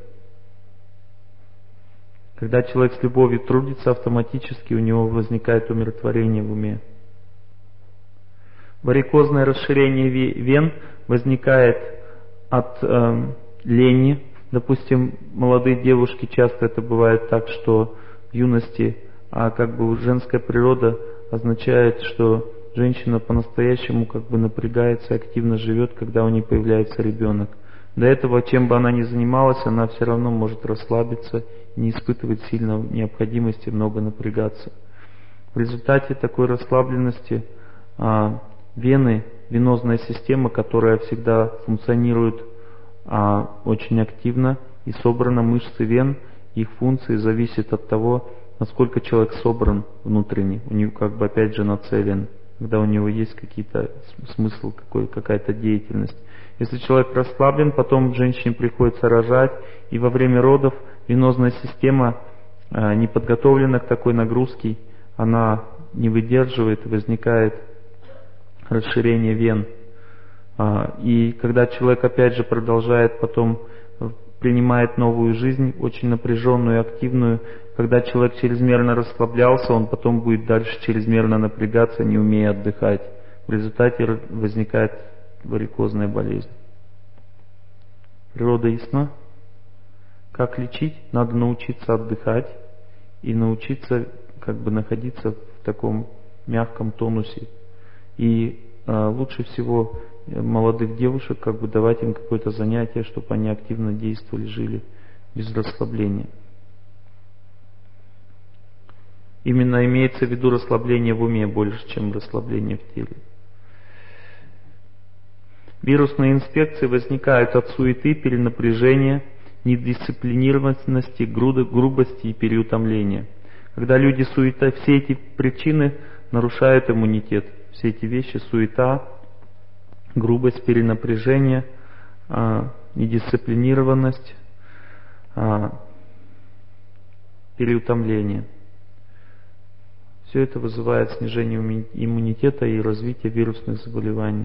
Когда человек с любовью трудится, автоматически у него возникает умиротворение в уме. Варикозное расширение вен возникает от э, лени. Допустим, молодые девушки, часто это бывает так, что в юности, а как бы женская природа означает, что женщина по-настоящему как бы напрягается, активно живет, когда у нее появляется ребенок. До этого, чем бы она ни занималась, она все равно может расслабиться, не испытывать сильно необходимости много напрягаться. В результате такой расслабленности а, вены, венозная система, которая всегда функционирует а, очень активно и собрана, мышцы вен, их функции зависят от того, насколько человек собран внутренне, у него как бы опять же нацелен, когда у него есть какие-то смысл, какой, какая-то деятельность. Если человек расслаблен, потом женщине приходится рожать, и во время родов венозная система а, не подготовлена к такой нагрузке, она не выдерживает, возникает расширение вен. А, и когда человек опять же продолжает потом, принимает новую жизнь, очень напряженную и активную, когда человек чрезмерно расслаблялся, он потом будет дальше чрезмерно напрягаться, не умея отдыхать. В результате возникает варикозная болезнь. Природа ясна? Как лечить? Надо научиться отдыхать и научиться как бы находиться в таком мягком тонусе. И э, лучше всего молодых девушек как бы давать им какое-то занятие, чтобы они активно действовали, жили без расслабления. Именно имеется в виду расслабление в уме больше, чем расслабление в теле. Вирусные инфекции возникают от суеты, перенапряжения, недисциплинированности, грубости и переутомления. Когда люди суета, все эти причины нарушают иммунитет. Все эти вещи, суета, грубость, перенапряжение, недисциплинированность, переутомление. Все это вызывает снижение иммунитета и развитие вирусных заболеваний.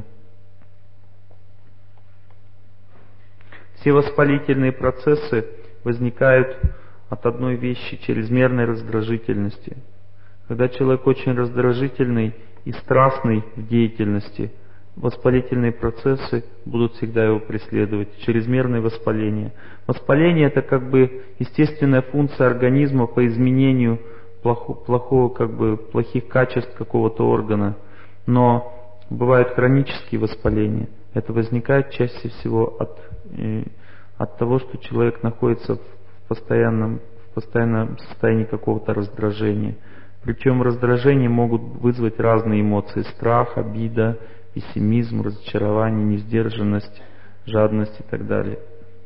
Все воспалительные процессы возникают от одной вещи – чрезмерной раздражительности. Когда человек очень раздражительный и страстный в деятельности, воспалительные процессы будут всегда его преследовать, чрезмерное воспаление. Воспаление — это как бы естественная функция организма по изменению плохо, плохого, как бы, плохих качеств какого-то органа. Но бывают хронические воспаления. Это возникает чаще всего от, э, от того, что человек находится в постоянном, в постоянном состоянии какого-то раздражения. Причем раздражение могут вызвать разные эмоции: страх, обида, пессимизм, разочарование, несдержанность, жадность и так далее.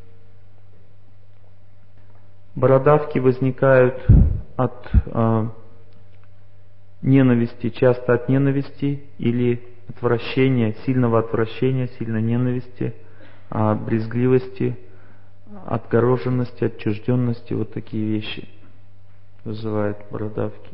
Бородавки возникают от э, ненависти, часто от ненависти или отвращения, сильного отвращения, сильной ненависти, э, брезгливости, отгороженности, отчужденности. Вот такие вещи вызывают бородавки.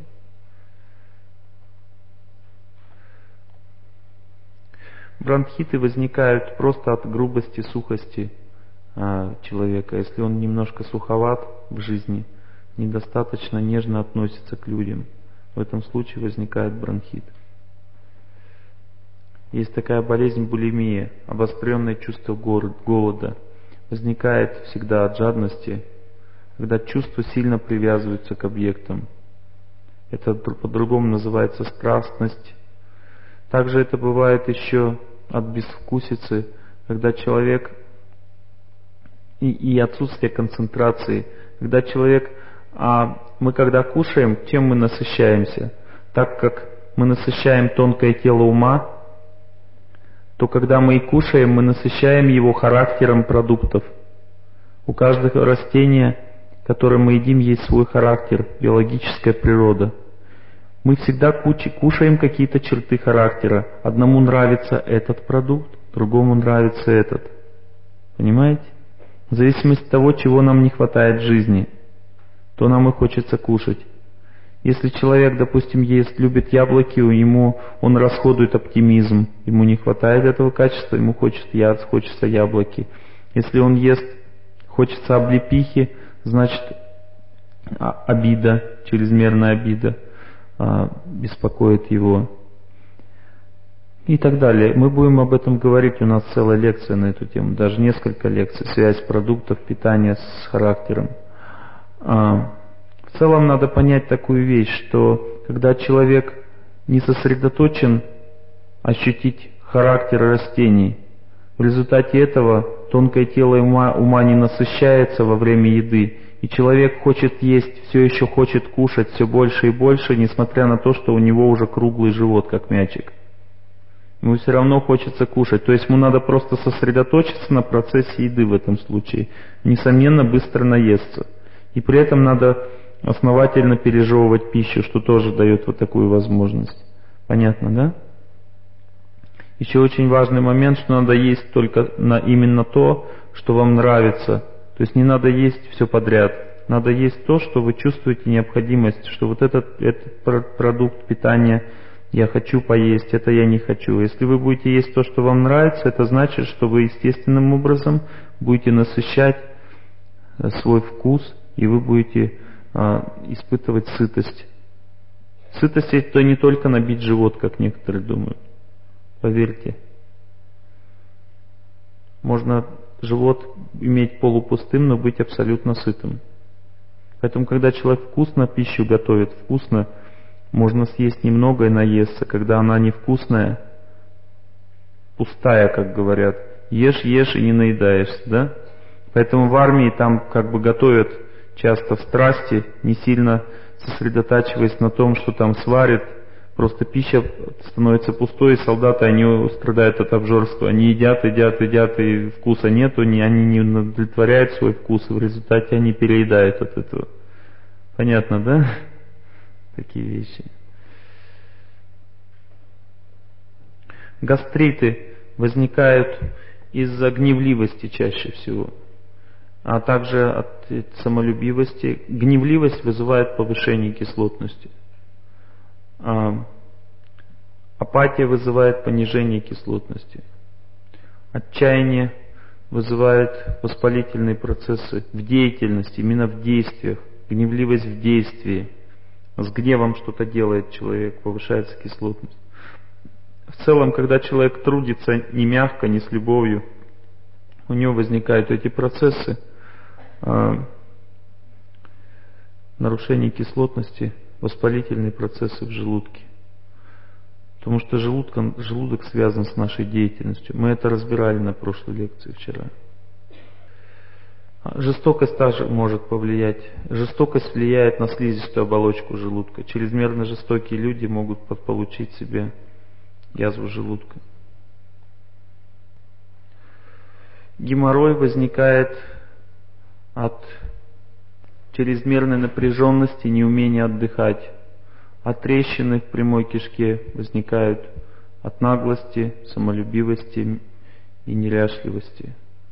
Бронхиты возникают просто от грубости, сухости а, человека. Если он немножко суховат в жизни, недостаточно нежно относится к людям, в этом случае возникает бронхит. Есть такая болезнь булимия, обостренное чувство голода. Возникает всегда от жадности, когда чувства сильно привязываются к объектам. Это по-другому называется страстность. Также это бывает еще от безвкусицы, когда человек и, и отсутствие концентрации, когда человек, а мы когда кушаем, чем мы насыщаемся? Так как мы насыщаем тонкое тело ума, то когда мы и кушаем, мы насыщаем его характером продуктов. У каждого растения, которое мы едим, есть свой характер, биологическая природа. Мы всегда кушаем какие-то черты характера. Одному нравится этот продукт, другому нравится этот. Понимаете? В зависимости от того, чего нам не хватает в жизни, то нам и хочется кушать. Если человек, допустим, ест, любит яблоки, ему он расходует оптимизм, ему не хватает этого качества, ему хочется яд, хочется яблоки. Если он ест, хочется облепихи, значит обида, чрезмерная обида беспокоит его. И так далее. Мы будем об этом говорить, у нас целая лекция на эту тему, даже несколько лекций, связь продуктов питания с характером. В целом надо понять такую вещь, что когда человек не сосредоточен ощутить характер растений, в результате этого тонкое тело ума, ума не насыщается во время еды, и человек хочет есть, все еще хочет кушать все больше и больше, несмотря на то, что у него уже круглый живот, как мячик. Ему все равно хочется кушать. То есть ему надо просто сосредоточиться на процессе еды в этом случае. Несомненно, быстро наесться. И при этом надо основательно пережевывать пищу, что тоже дает вот такую возможность. Понятно, да? Еще очень важный момент, что надо есть только на именно то, что вам нравится. То есть не надо есть все подряд. Надо есть то, что вы чувствуете необходимость, что вот этот, этот продукт питания я хочу поесть, это я не хочу. Если вы будете есть то, что вам нравится, это значит, что вы естественным образом будете насыщать свой вкус, и вы будете а, испытывать сытость. Сытость — это не только набить живот, как некоторые думают. Поверьте. Можно живот иметь полупустым, но быть абсолютно сытым. Поэтому, когда человек вкусно пищу готовит, вкусно, можно съесть немного и наесться. Когда она невкусная, пустая, как говорят, ешь, ешь и не наедаешься, да? Поэтому в армии там как бы готовят часто в страсти, не сильно сосредотачиваясь на том, что там сварят. Просто пища становится пустой, и солдаты, они страдают от обжорства. Они едят, едят, едят, и вкуса нету, они не удовлетворяют свой вкус, и в результате они переедают от этого. Понятно, да? Такие вещи. Гастриты возникают из-за гневливости чаще всего, а также от самолюбивости. Гневливость вызывает повышение кислотности. Апатия вызывает понижение кислотности. Отчаяние вызывает воспалительные процессы в деятельности, именно в действиях. Гневливость в действии. С гневом что-то делает человек, повышается кислотность. в целом, когда человек трудится не мягко, не с любовью, у него возникают эти процессы э, нарушения кислотности, воспалительные процессы в желудке. Потому что желудком, желудок связан с нашей деятельностью. Мы это разбирали на прошлой лекции вчера. Жестокость также может повлиять. Жестокость влияет на слизистую оболочку желудка. Чрезмерно жестокие люди могут получить себе язву желудка. Геморрой возникает от чрезмерной напряженности, неумения отдыхать. А трещины в прямой кишке возникают от наглости, самолюбивости и неряшливости.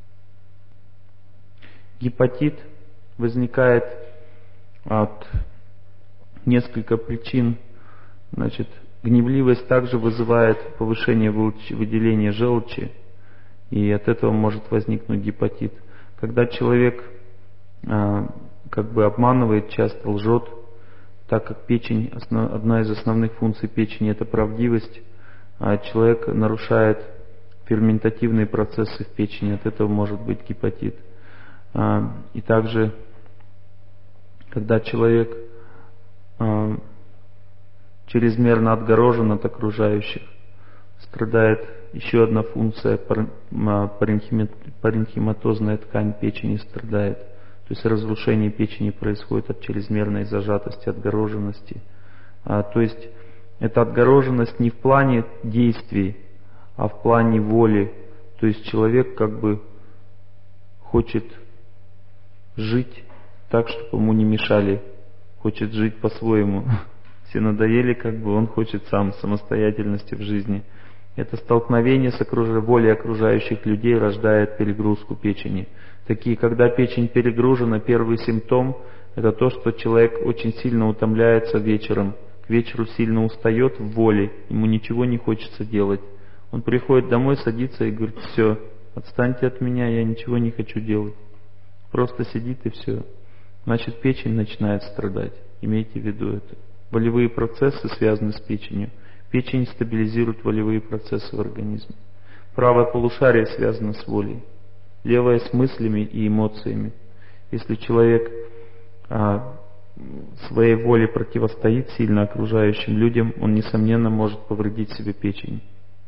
Гепатит возникает от нескольких причин. Значит, гневливость также вызывает повышение выделения желчи, и от этого может возникнуть гепатит. Когда человек а, как бы обманывает, часто лжет, так как печень, основ, одна из основных функций печени — это правдивость, а человек нарушает ферментативные процессы в печени, от этого может быть гепатит. А, и также, когда человек а, чрезмерно отгорожен от окружающих, страдает еще одна функция, паренхиматозная ткань печени страдает. То есть разрушение печени происходит от чрезмерной зажатости, отгороженности. А, то есть эта отгороженность не в плане действий, а в плане воли. То есть человек как бы хочет жить так, чтобы ему не мешали, хочет жить по-своему. Все надоели, как бы он хочет сам самостоятельности в жизни. Это столкновение с окруж... волей окружающих людей рождает перегрузку печени. Такие, когда печень перегружена, первый симптом — это то, что человек очень сильно утомляется вечером, к вечеру сильно устает в воле, ему ничего не хочется делать. Он приходит домой, садится и говорит: все, отстаньте от меня, я ничего не хочу делать. Просто сидит и все. Значит, печень начинает страдать. Имейте в виду это. Волевые процессы связаны с печенью. Печень стабилизирует волевые процессы в организме. Правое полушарие связано с волей, левое с мыслями и эмоциями. Если человек а, своей воле противостоит сильно окружающим людям, он, несомненно, может повредить себе печень.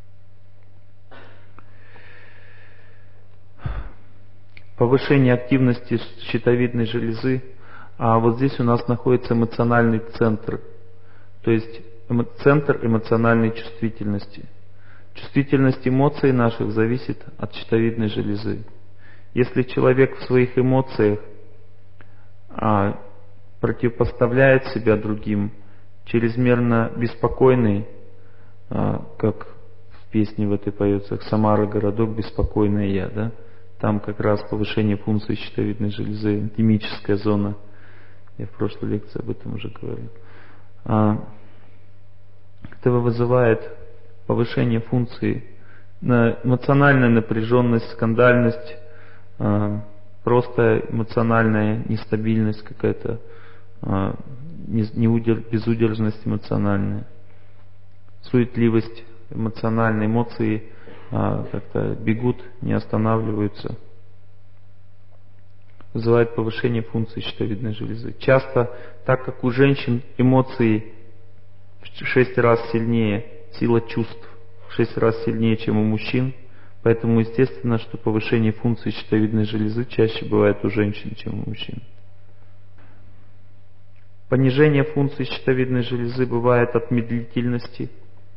Повышение активности щитовидной железы. А вот здесь у нас находится эмоциональный центр, то есть эмо центр эмоциональной чувствительности. Чувствительность эмоций наших зависит от щитовидной железы. Если человек в своих эмоциях а, противопоставляет себя другим, чрезмерно беспокойный, а, как в песне в этой поется: «Самара, городок, беспокойная я», да? Там как раз повышение функции щитовидной железы, эндемическая зона. Я в прошлой лекции об этом уже говорил. А, это вызывает повышение функции, эмоциональная напряженность, скандальность, а, просто эмоциональная нестабильность какая-то, а, безудержность эмоциональная, суетливость эмоциональная, эмоции а, как-то бегут, не останавливаются. Вызывает повышение функции щитовидной железы. Часто, так как у женщин эмоции в шесть раз сильнее, сила чувств в шесть раз сильнее, чем у мужчин, поэтому естественно, что повышение функции щитовидной железы чаще бывает у женщин, чем у мужчин. Понижение функции щитовидной железы бывает от медлительности,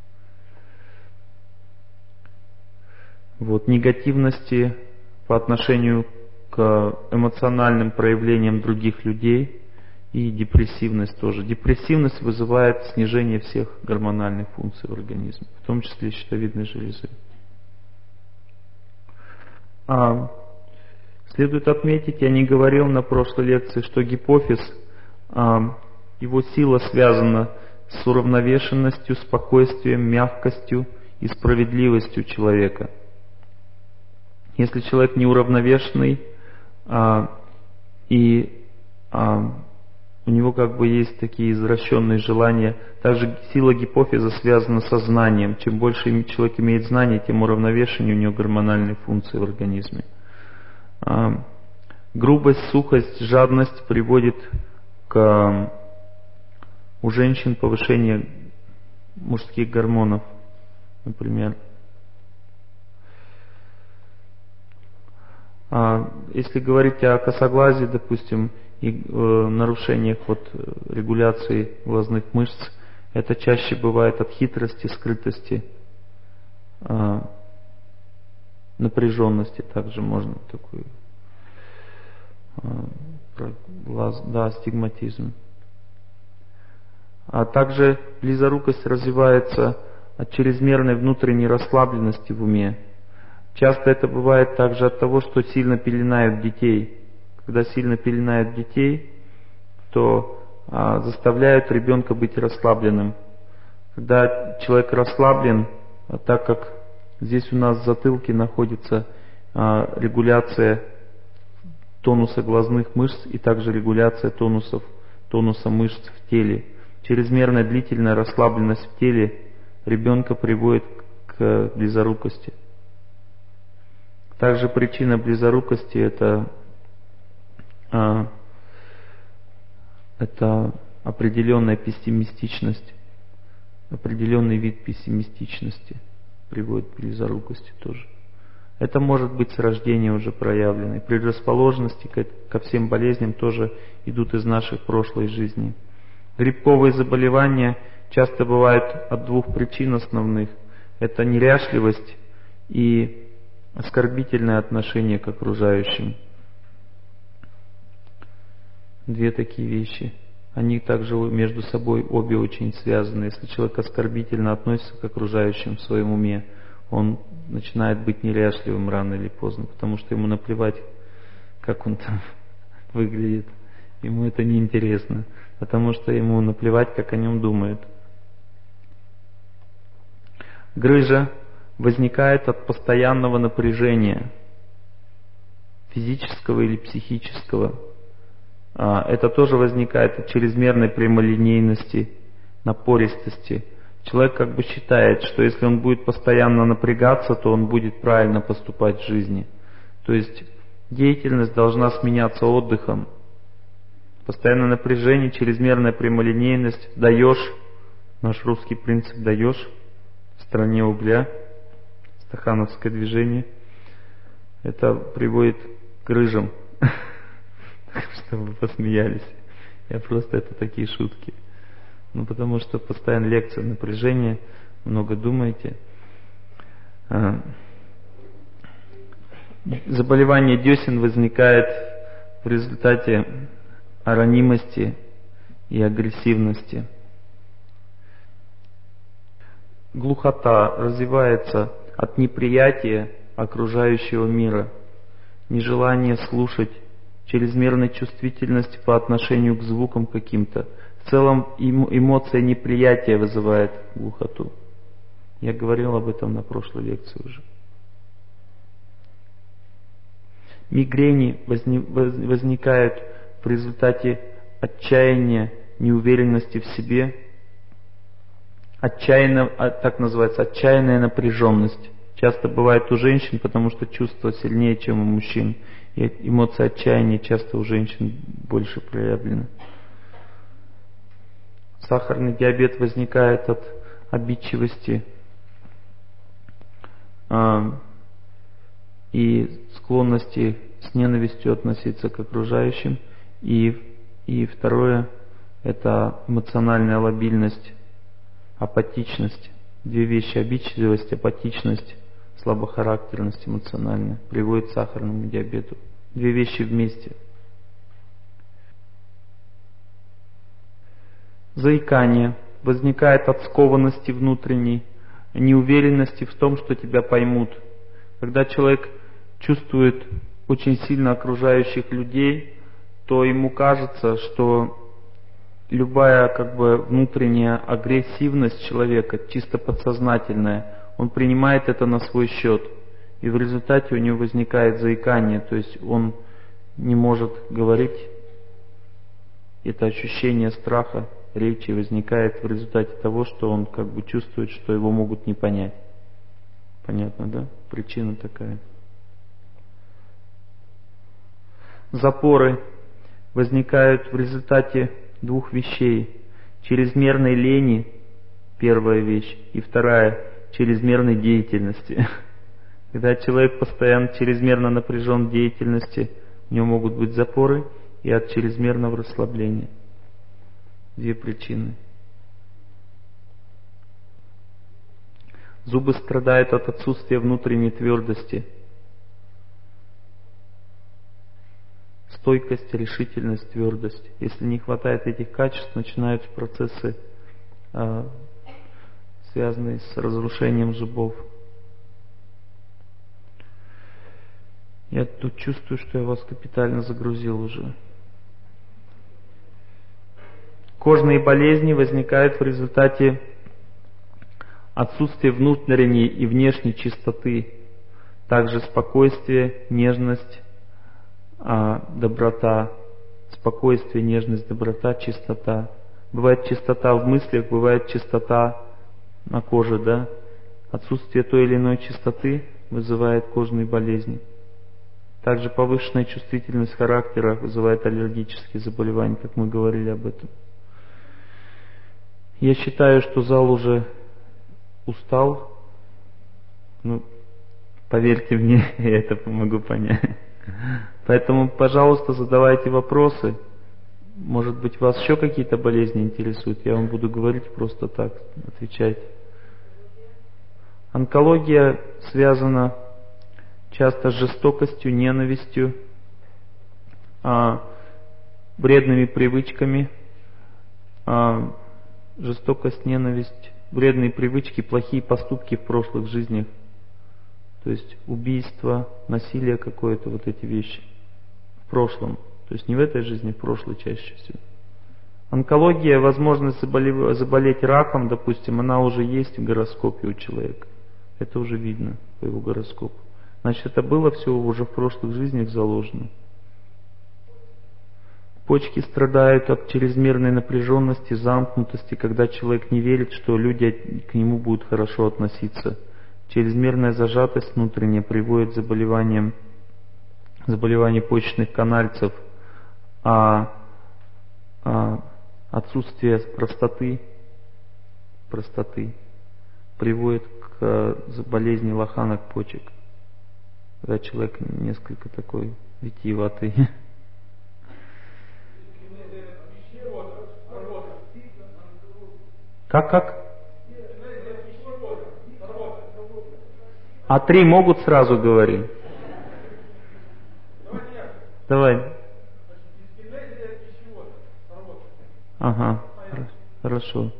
вот, негативности по отношению к эмоциональным проявлениям других людей и депрессивность тоже. Депрессивность вызывает снижение всех гормональных функций в организме, в том числе щитовидной железы. А, следует отметить, я не говорил на прошлой лекции, что гипофиз, а, его сила связана с уравновешенностью, спокойствием, мягкостью и справедливостью человека. Если человек неуравновешенный а, и а, у него как бы есть такие извращенные желания. Также сила гипофиза связана со знанием. Чем больше человек имеет знаний, тем уравновешеннее у него гормональные функции в организме. А, грубость, сухость, жадность приводит к у женщин повышение мужских гормонов, например. А если говорить о косоглазии, допустим, и э, нарушениях вот, регуляции глазных мышц, это чаще бывает от хитрости, скрытости, э, напряженности, также можно такой э, глаз, да, астигматизм. А также близорукость развивается от чрезмерной внутренней расслабленности в уме. Часто это бывает также от того, что сильно пеленают детей. Когда сильно пеленают детей, то а, заставляют ребенка быть расслабленным. Когда человек расслаблен, а так как здесь у нас в затылке находится а, регуляция тонуса глазных мышц и также регуляция тонусов, тонуса мышц в теле. Чрезмерная длительная расслабленность в теле ребенка приводит к близорукости. Также причина близорукости это, а, это определенная пессимистичность, определенный вид пессимистичности приводит к близорукости тоже. Это может быть с рождения уже проявленной. Предрасположенности ко, ко всем болезням тоже идут из наших прошлой жизни. Грибковые заболевания часто бывают от двух причин основных. Это неряшливость и оскорбительное отношение к окружающим. Две такие вещи. Они также между собой обе очень связаны. Если человек оскорбительно относится к окружающим в своем уме, он начинает быть неряшливым рано или поздно, потому что ему наплевать, как он там выглядит. Ему это не интересно, потому что ему наплевать, как о нем думают. Грыжа возникает от постоянного напряжения, физического или психического. Это тоже возникает от чрезмерной прямолинейности, напористости. Человек как бы считает, что если он будет постоянно напрягаться, то он будет правильно поступать в жизни. То есть деятельность должна сменяться отдыхом. Постоянное напряжение, чрезмерная прямолинейность. Даешь, наш русский принцип даешь, в стране угля, стахановское движение. Это приводит к грыжам. Чтобы вы посмеялись. Я просто, это такие шутки. Ну, потому что постоянно лекция, напряжение, много думаете. Заболевание десен возникает в результате ранимости и агрессивности. Глухота развивается от неприятия окружающего мира, нежелание слушать, чрезмерной чувствительности по отношению к звукам каким-то. В целом эмоция неприятия вызывает глухоту. Я говорил об этом на прошлой лекции уже. Мигрени возникают в результате отчаяния, неуверенности в себе, отчаянно, так называется, отчаянная напряженность. Часто бывает у женщин, потому что чувство сильнее, чем у мужчин. И эмоция отчаяния часто у женщин больше проявлена. Сахарный диабет возникает от обидчивости э, и склонности с ненавистью относиться к окружающим. И, и второе – это эмоциональная лобильность, апатичность. Две вещи – обидчивость, апатичность, слабохарактерность эмоциональная приводит к сахарному диабету. Две вещи вместе. Заикание возникает от скованности внутренней, неуверенности в том, что тебя поймут. Когда человек чувствует очень сильно окружающих людей, то ему кажется, что любая как бы внутренняя агрессивность человека, чисто подсознательная, он принимает это на свой счет. И в результате у него возникает заикание, то есть он не может говорить Это ощущение страха речи возникает в результате того, что он как бы чувствует, что его могут не понять. Понятно, да? Причина такая. Запоры возникают в результате двух вещей. Чрезмерной лени, первая вещь, и вторая, чрезмерной деятельности. Когда человек постоянно чрезмерно напряжен в деятельности, у него могут быть запоры и от чрезмерного расслабления. Две причины. Зубы страдают от отсутствия внутренней твердости. Стойкость, решительность, твердость. Если не хватает этих качеств, начинаются процессы, э, связанные с разрушением зубов. Я тут чувствую, что я вас капитально загрузил уже. Кожные болезни возникают в результате отсутствия внутренней и внешней чистоты. Также спокойствие, нежность, доброта. Спокойствие, нежность, доброта, чистота. Бывает чистота в мыслях, бывает чистота на коже, да? Отсутствие той или иной чистоты вызывает кожные болезни. Также повышенная чувствительность характера вызывает аллергические заболевания, как мы говорили об этом. Я считаю, что зал уже устал. Ну, поверьте мне, я это могу понять. Поэтому, пожалуйста, задавайте вопросы. Может быть, вас еще какие-то болезни интересуют? Я вам буду говорить просто так, отвечайте. Онкология связана часто с жестокостью, ненавистью, а, вредными привычками. А, жестокость, ненависть, вредные привычки, плохие поступки в прошлых жизнях. То есть убийство, насилие какое-то, вот эти вещи в прошлом. То есть не в этой жизни, в прошлой чаще всего. Онкология, возможность заболеть, заболеть раком, допустим, она уже есть в гороскопе у человека. Это уже видно по его гороскопу. Значит, это было все уже в прошлых жизнях заложено. Почки страдают от чрезмерной напряженности, замкнутости, когда человек не верит, что люди к нему будут хорошо относиться. Чрезмерная зажатость внутренняя приводит к заболеваниям, заболеванию почечных канальцев, а, а отсутствие простоты, простоты приводит к болезни лоханок почек. Когда человек несколько такой витиеватый. Как, как? А три могут сразу говорить? Давай. Ага, хорошо.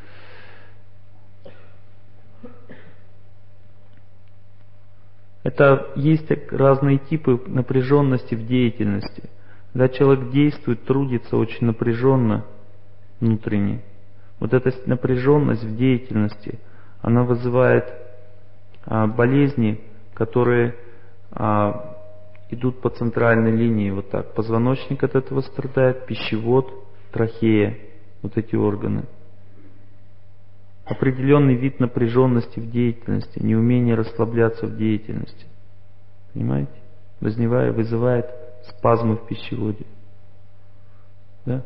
Это есть разные типы напряженности в деятельности. Когда человек действует, трудится очень напряженно внутренне, вот эта напряженность в деятельности, она вызывает а, болезни, которые а, идут по центральной линии, вот так. Позвоночник от этого страдает, пищевод, трахея, вот эти органы. Определенный вид напряженности в деятельности, неумение расслабляться в деятельности. Понимаете? Возникает, вызывает спазмы в пищеводе. Да?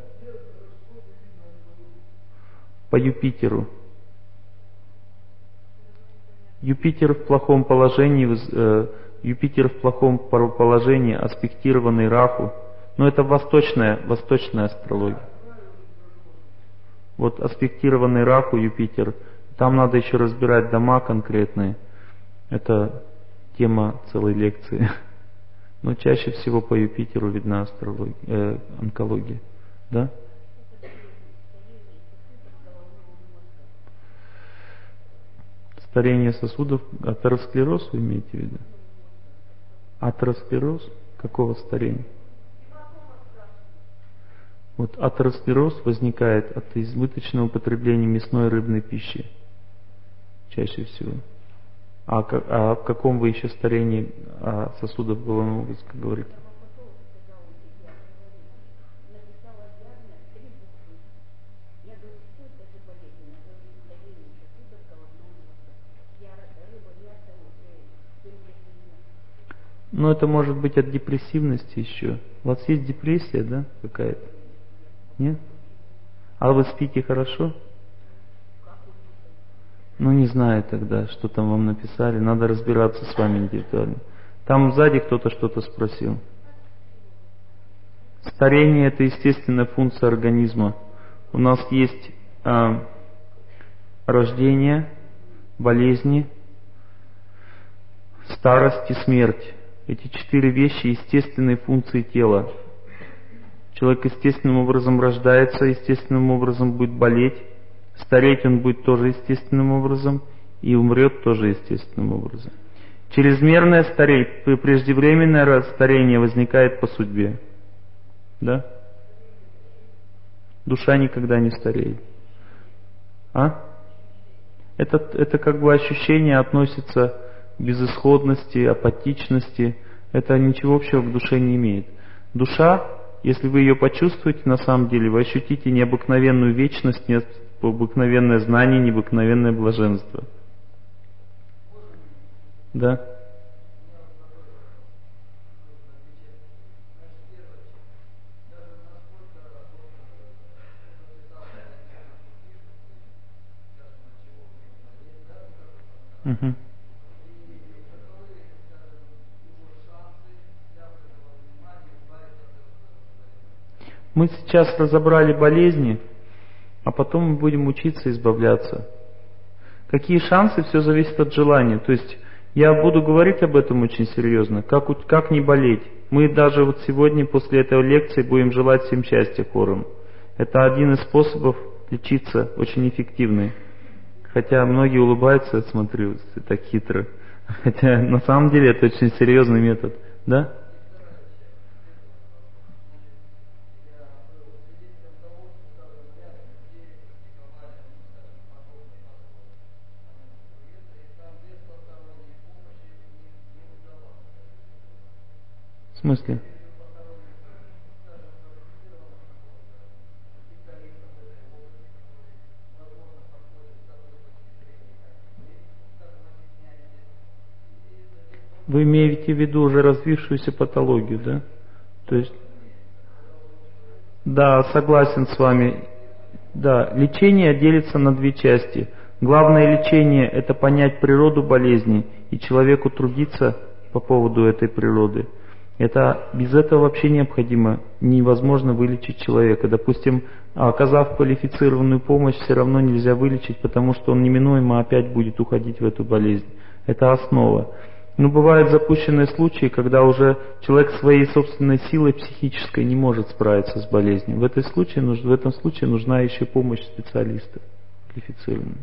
По Юпитеру. Юпитер в плохом положении, э, Юпитер в плохом положении, аспектированный Раху. Но это восточная, восточная астрология. Вот аспектированный Раху, Юпитер, там надо еще разбирать дома конкретные. Это тема целой лекции. Но чаще всего по Юпитеру видна астрология, э, онкология. Да? Старение сосудов, атеросклероз вы имеете в виду? Атеросклероз? Какого старения? Вот атеросклероз возникает от избыточного употребления мясной и рыбной пищи. Чаще всего. А, а в каком вы еще старении а, сосудов головного мозга говорите? Но это может быть от депрессивности еще. У вас есть депрессия, да, какая-то? Нет? А вы спите хорошо? Ну, не знаю тогда, что там вам написали. Надо разбираться с вами индивидуально. Там сзади кто-то что-то спросил. Старение – это естественная функция организма. У нас есть а, рождение, болезни, старость и смерть. Эти четыре вещи – естественные функции тела. Человек естественным образом рождается, естественным образом будет болеть. Стареть он будет тоже естественным образом. И умрет тоже естественным образом. Чрезмерное старение, преждевременное старение возникает по судьбе. Да? Душа никогда не стареет. А? Это, это как бы ощущение относится к безысходности, апатичности. Это ничего общего к душе не имеет. Душа, если вы ее почувствуете на самом деле, вы ощутите необыкновенную вечность, необыкновенное знание, необыкновенное блаженство. Да? Угу. Мы сейчас разобрали болезни, а потом мы будем учиться избавляться. Какие шансы? Все зависит от желания. То есть я буду говорить об этом очень серьезно. Как, как не болеть? Мы даже вот сегодня после этой лекции будем желать всем счастья хором. Это один из способов лечиться, очень эффективный. Хотя многие улыбаются, я смотрю, так хитро. Хотя на самом деле это очень серьезный метод. Да? В смысле? Вы имеете в виду уже развившуюся патологию, да? То есть, да, согласен с вами. Да, лечение делится на две части. Главное лечение – это понять природу болезни и человеку трудиться по поводу этой природы. Это, без этого вообще необходимо, невозможно вылечить человека. Допустим, оказав квалифицированную помощь, все равно нельзя вылечить, потому что он неминуемо опять будет уходить в эту болезнь. Это основа. Но бывают запущенные случаи, когда уже человек своей собственной силой психической не может справиться с болезнью. В, этой случае, в этом случае нужна еще помощь специалиста квалифицированного.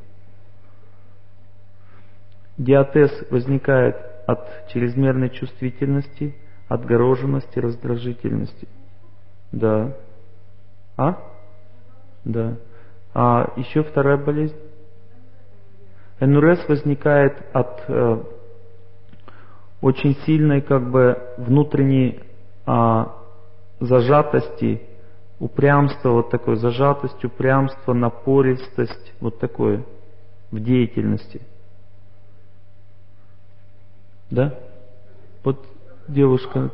Диатез возникает от чрезмерной чувствительности, отгороженности, раздражительности. Да. А? Да. А еще вторая болезнь? эн эр эс возникает от э, очень сильной как бы внутренней а, зажатости, упрямства, вот такой зажатость, упрямство, напористость, вот такое в деятельности. Да? Вот девушка.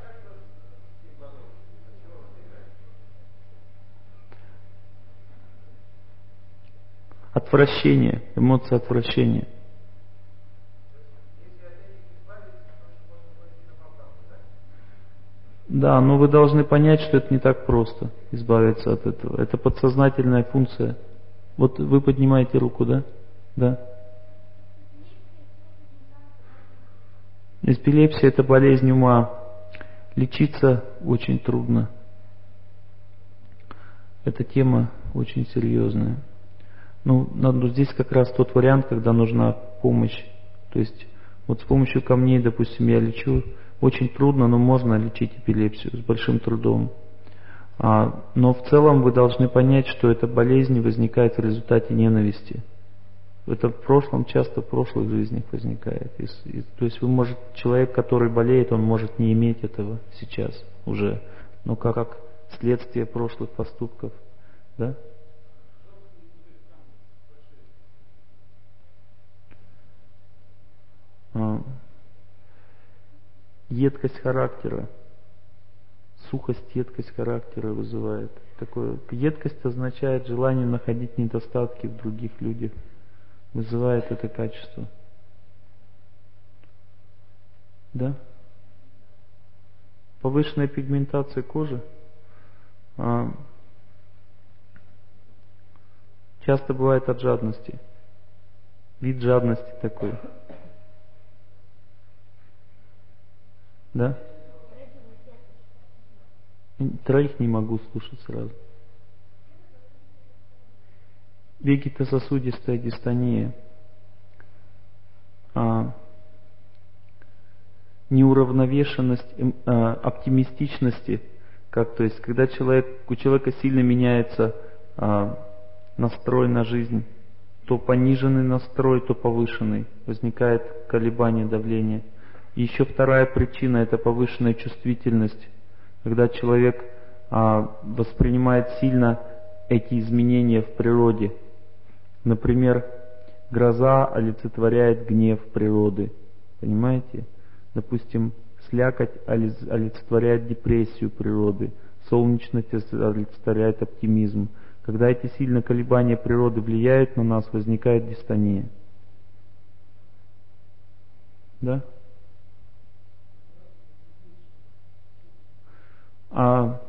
Отвращение, эмоция отвращения. Да, но вы должны понять, что это не так просто избавиться от этого. Это подсознательная функция. Вот вы поднимаете руку, да? Да. Эпилепсия – это болезнь ума. Лечиться очень трудно. Эта тема очень серьезная. Ну, надо, здесь как раз тот вариант, когда нужна помощь. То есть, вот с помощью камней, допустим, я лечу. Очень трудно, но можно лечить эпилепсию с большим трудом. А, но в целом вы должны понять, что эта болезнь возникает в результате ненависти. Это в прошлом, часто в прошлых жизнях возникает. И, и, то есть вы может, человек, который болеет, он может не иметь этого сейчас уже, но как, как следствие прошлых поступков. Да? А. едкость характера, сухость, едкость характера вызывает. Такое, едкость означает желание находить недостатки в других людях, вызывает это качество. Да? Повышенная пигментация кожи а, часто бывает от жадности. Вид жадности такой. Да? Троих не могу слушать сразу. Вегетососудистая дистония. А, неуравновешенность а, оптимистичности. Как, то есть, когда человек, у человека сильно меняется а, настрой на жизнь, то пониженный настрой, то повышенный. Возникает колебание давления. И еще вторая причина – это повышенная чувствительность. Когда человек а, воспринимает сильно эти изменения в природе. Например, гроза олицетворяет гнев природы. Понимаете? Допустим, слякоть олицетворяет депрессию природы. Солнечность олицетворяет оптимизм. Когда эти сильные колебания природы влияют на нас, возникает дистония. Да? А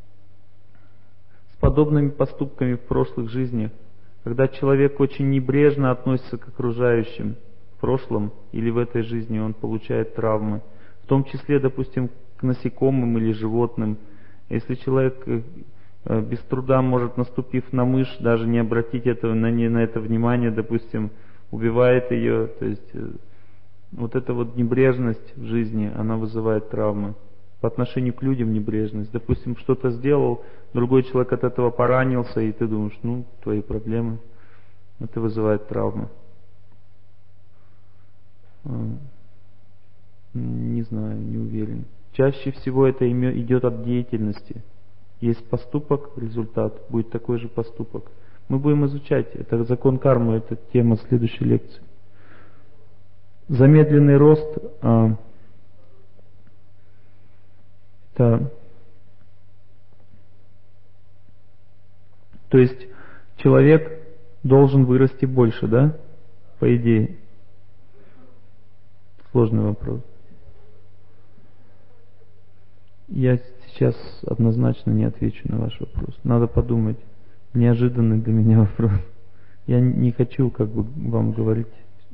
с подобными поступками в прошлых жизнях, когда человек очень небрежно относится к окружающим в прошлом или в этой жизни, он получает травмы, в том числе, допустим, к насекомым или животным. Если человек без труда может, наступив на мышь, даже не обратить этого, на, не, на это внимание, допустим, убивает ее, то есть вот эта вот небрежность в жизни, она вызывает травмы. По отношению к людям небрежность. Допустим, что-то сделал, другой человек от этого поранился, и ты думаешь, ну, твои проблемы. Это вызывает травмы. Не знаю, не уверен. Чаще всего это идет от деятельности. Есть поступок, результат, будет такой же поступок. Мы будем изучать. Это закон кармы, это тема следующей лекции. Замедленный рост. Это, то есть человек должен вырасти больше, да? По идее. Сложный вопрос. Я сейчас однозначно не отвечу на ваш вопрос. Надо подумать. Неожиданный для меня вопрос. Я не хочу как бы вам говорить.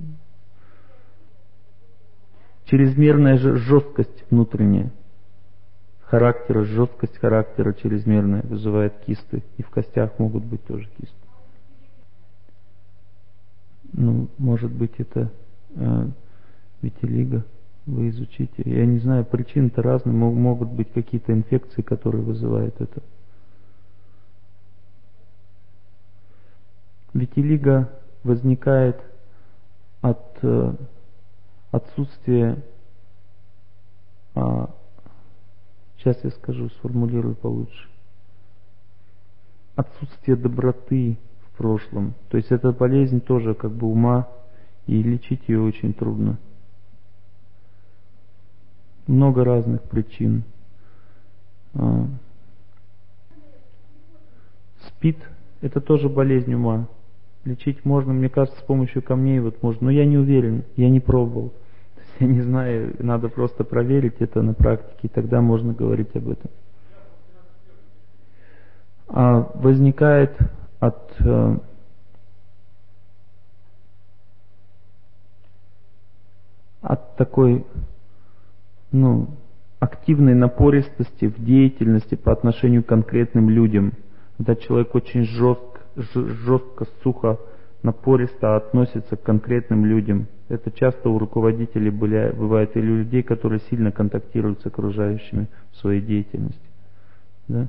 Чрезмерная жесткость внутренняя. Характера, жесткость характера чрезмерная вызывает кисты. И в костях могут быть тоже кисты. Ну, может быть, это э, витилиго. Вы изучите. Я не знаю, причины-то разные. Могут быть какие-то инфекции, которые вызывают это. Витилиго возникает от э, отсутствия э, сейчас я скажу, сформулирую получше. Отсутствие доброты в прошлом. То есть эта болезнь тоже как бы ума, и лечить ее очень трудно. Много разных причин. СПИД – это тоже болезнь ума. Лечить можно, мне кажется, с помощью камней вот можно. Но я не уверен, я не пробовал. Я не знаю, надо просто проверить это на практике, и тогда можно говорить об этом. А возникает от э, от такой, ну, активной напористости в деятельности по отношению к конкретным людям. Когда человек очень жестко, жестко, сухо, напористо относится к конкретным людям. Это часто у руководителей бывает, или у людей, которые сильно контактируют с окружающими в своей деятельности. Да?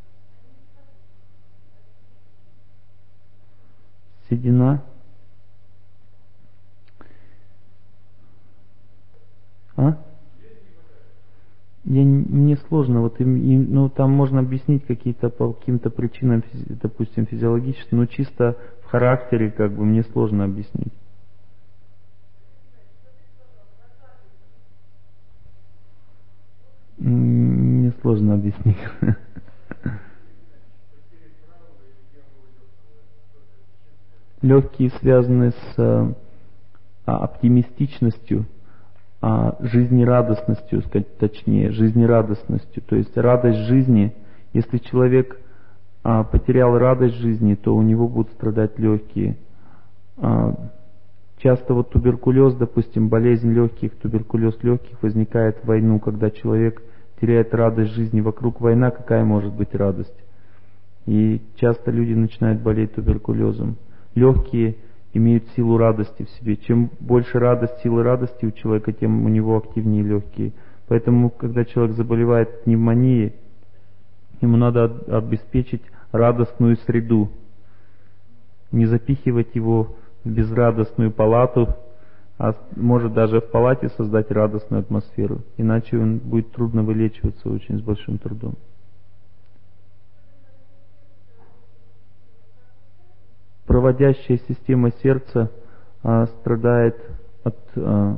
Седина. А? Я, мне сложно, вот, и, и, ну, там можно объяснить какие-то по каким-то причинам, допустим, физиологическим, но чисто в характере, как бы, мне сложно объяснить. Мне сложно объяснить. Легкие связаны с а, оптимистичностью, а, жизнерадостностью, сказать точнее, жизнерадостностью. То есть радость жизни. Если человек а, потерял радость жизни, то у него будут страдать легкие. А, часто вот туберкулез, допустим, болезнь легких, туберкулез легких возникает в войну, когда человек теряет радость жизни. Вокруг война, какая может быть радость? И часто люди начинают болеть туберкулезом. Легкие имеют силу радости в себе. Чем больше радости, силы радости у человека, тем у него активнее легкие. Поэтому, когда человек заболевает пневмонией, ему надо обеспечить радостную среду. Не запихивать его в безрадостную палату, а может даже в палате создать радостную атмосферу. Иначе он будет трудно вылечиваться очень с большим трудом. Проводящая система сердца а, страдает от а,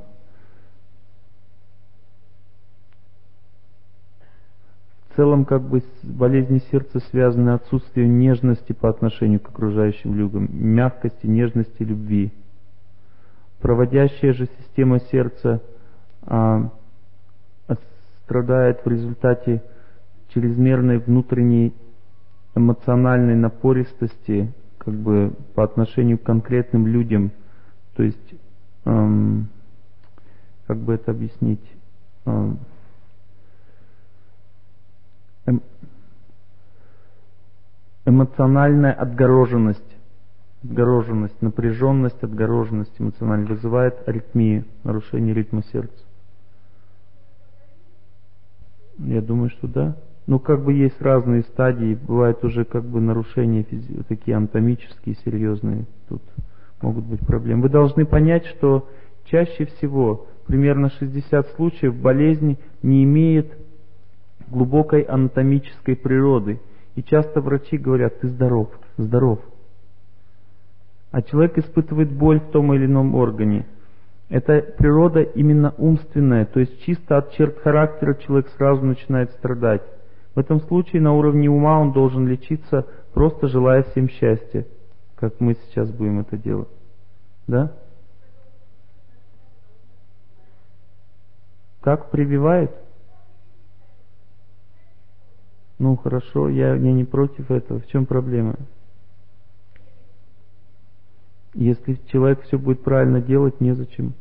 в целом как бы болезни сердца связаны с отсутствием нежности по отношению к окружающим людям, мягкости, нежности, любви. Проводящая же система сердца а, страдает в результате чрезмерной внутренней эмоциональной напористости, как бы по отношению к конкретным людям. То есть, эм, как бы это объяснить? Эм, эм, эмоциональная отгороженность, отгороженность, напряженность, отгороженность эмоциональная вызывает аритмию, нарушение ритма сердца. Я думаю, что да. Ну, как бы есть разные стадии, бывают уже как бы нарушения физи- такие анатомические, серьезные, тут могут быть проблемы. Вы должны понять, что чаще всего, примерно шестьдесят случаев, болезнь не имеет глубокой анатомической природы. И часто врачи говорят: ты здоров, здоров. А человек испытывает боль в том или ином органе. Это природа именно умственная, то есть чисто от черт характера человек сразу начинает страдать. В этом случае на уровне ума он должен лечиться, просто желая всем счастья, как мы сейчас будем это делать. Да? Как прививает? Ну хорошо, я, я не против этого. В чем проблема? Если человек все будет правильно делать, незачем.